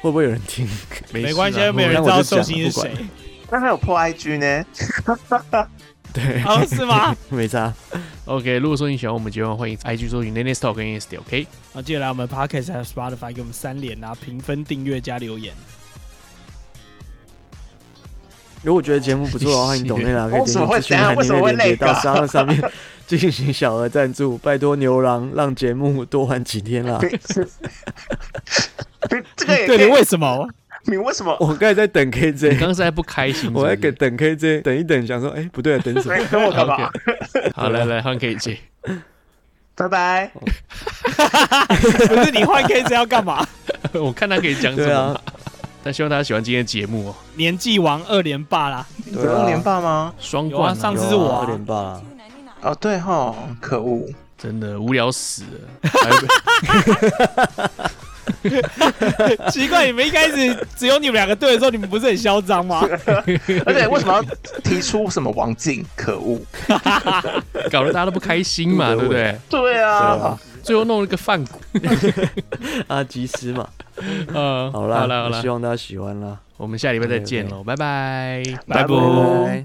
会不会有人听？ 没关系，没有人知道寿星是谁。 那他有破 I G 呢？ 对， 哦，是吗？ 没差。 OK， 如果说你喜欢我们节目，欢迎 I G 搜寻 Nene Talk 跟 Insta，OK。 啊，记得来我们 Podcast 还有 Spotify 给我们三连啊，评分、订阅加留言。 如果觉得节目不错的话，欢迎抖内啦，可以点击资讯栏里面连接到商号上面进行小额赞助，拜托牛郎让节目多玩几天啦。 这个也对，你为什么？ 你为什么？ 我刚才在等 K J， 你刚刚是在不开心是不是？ 我在等 K J， 等一等，想说，哎、欸，不对，等什么？ 等我干嘛？ Okay. 好，来来换 K J， 拜拜。 不是你换 K J 要干嘛？ 我看他可以讲什么。啊、但希望大家喜欢今天的节目哦。 年纪王二连霸啦， 有二连霸吗？ 双冠、啊， 上次是我、啊、 二连霸啦。 哦，对哈，可恶， 真的无聊死了。 奇怪，你们一开始只有你们两个对的时候，你们不是很嚣张吗？ 而且为什么要提出什么王静？可恶， 搞得大家都不开心嘛，对不对？ 对啊， 最后弄了个饭骨。 阿基斯嘛， 嗯， 好啦， 好啦，好啦， 希望大家喜欢啦。 我们下礼拜再见喽，拜拜， 拜拜。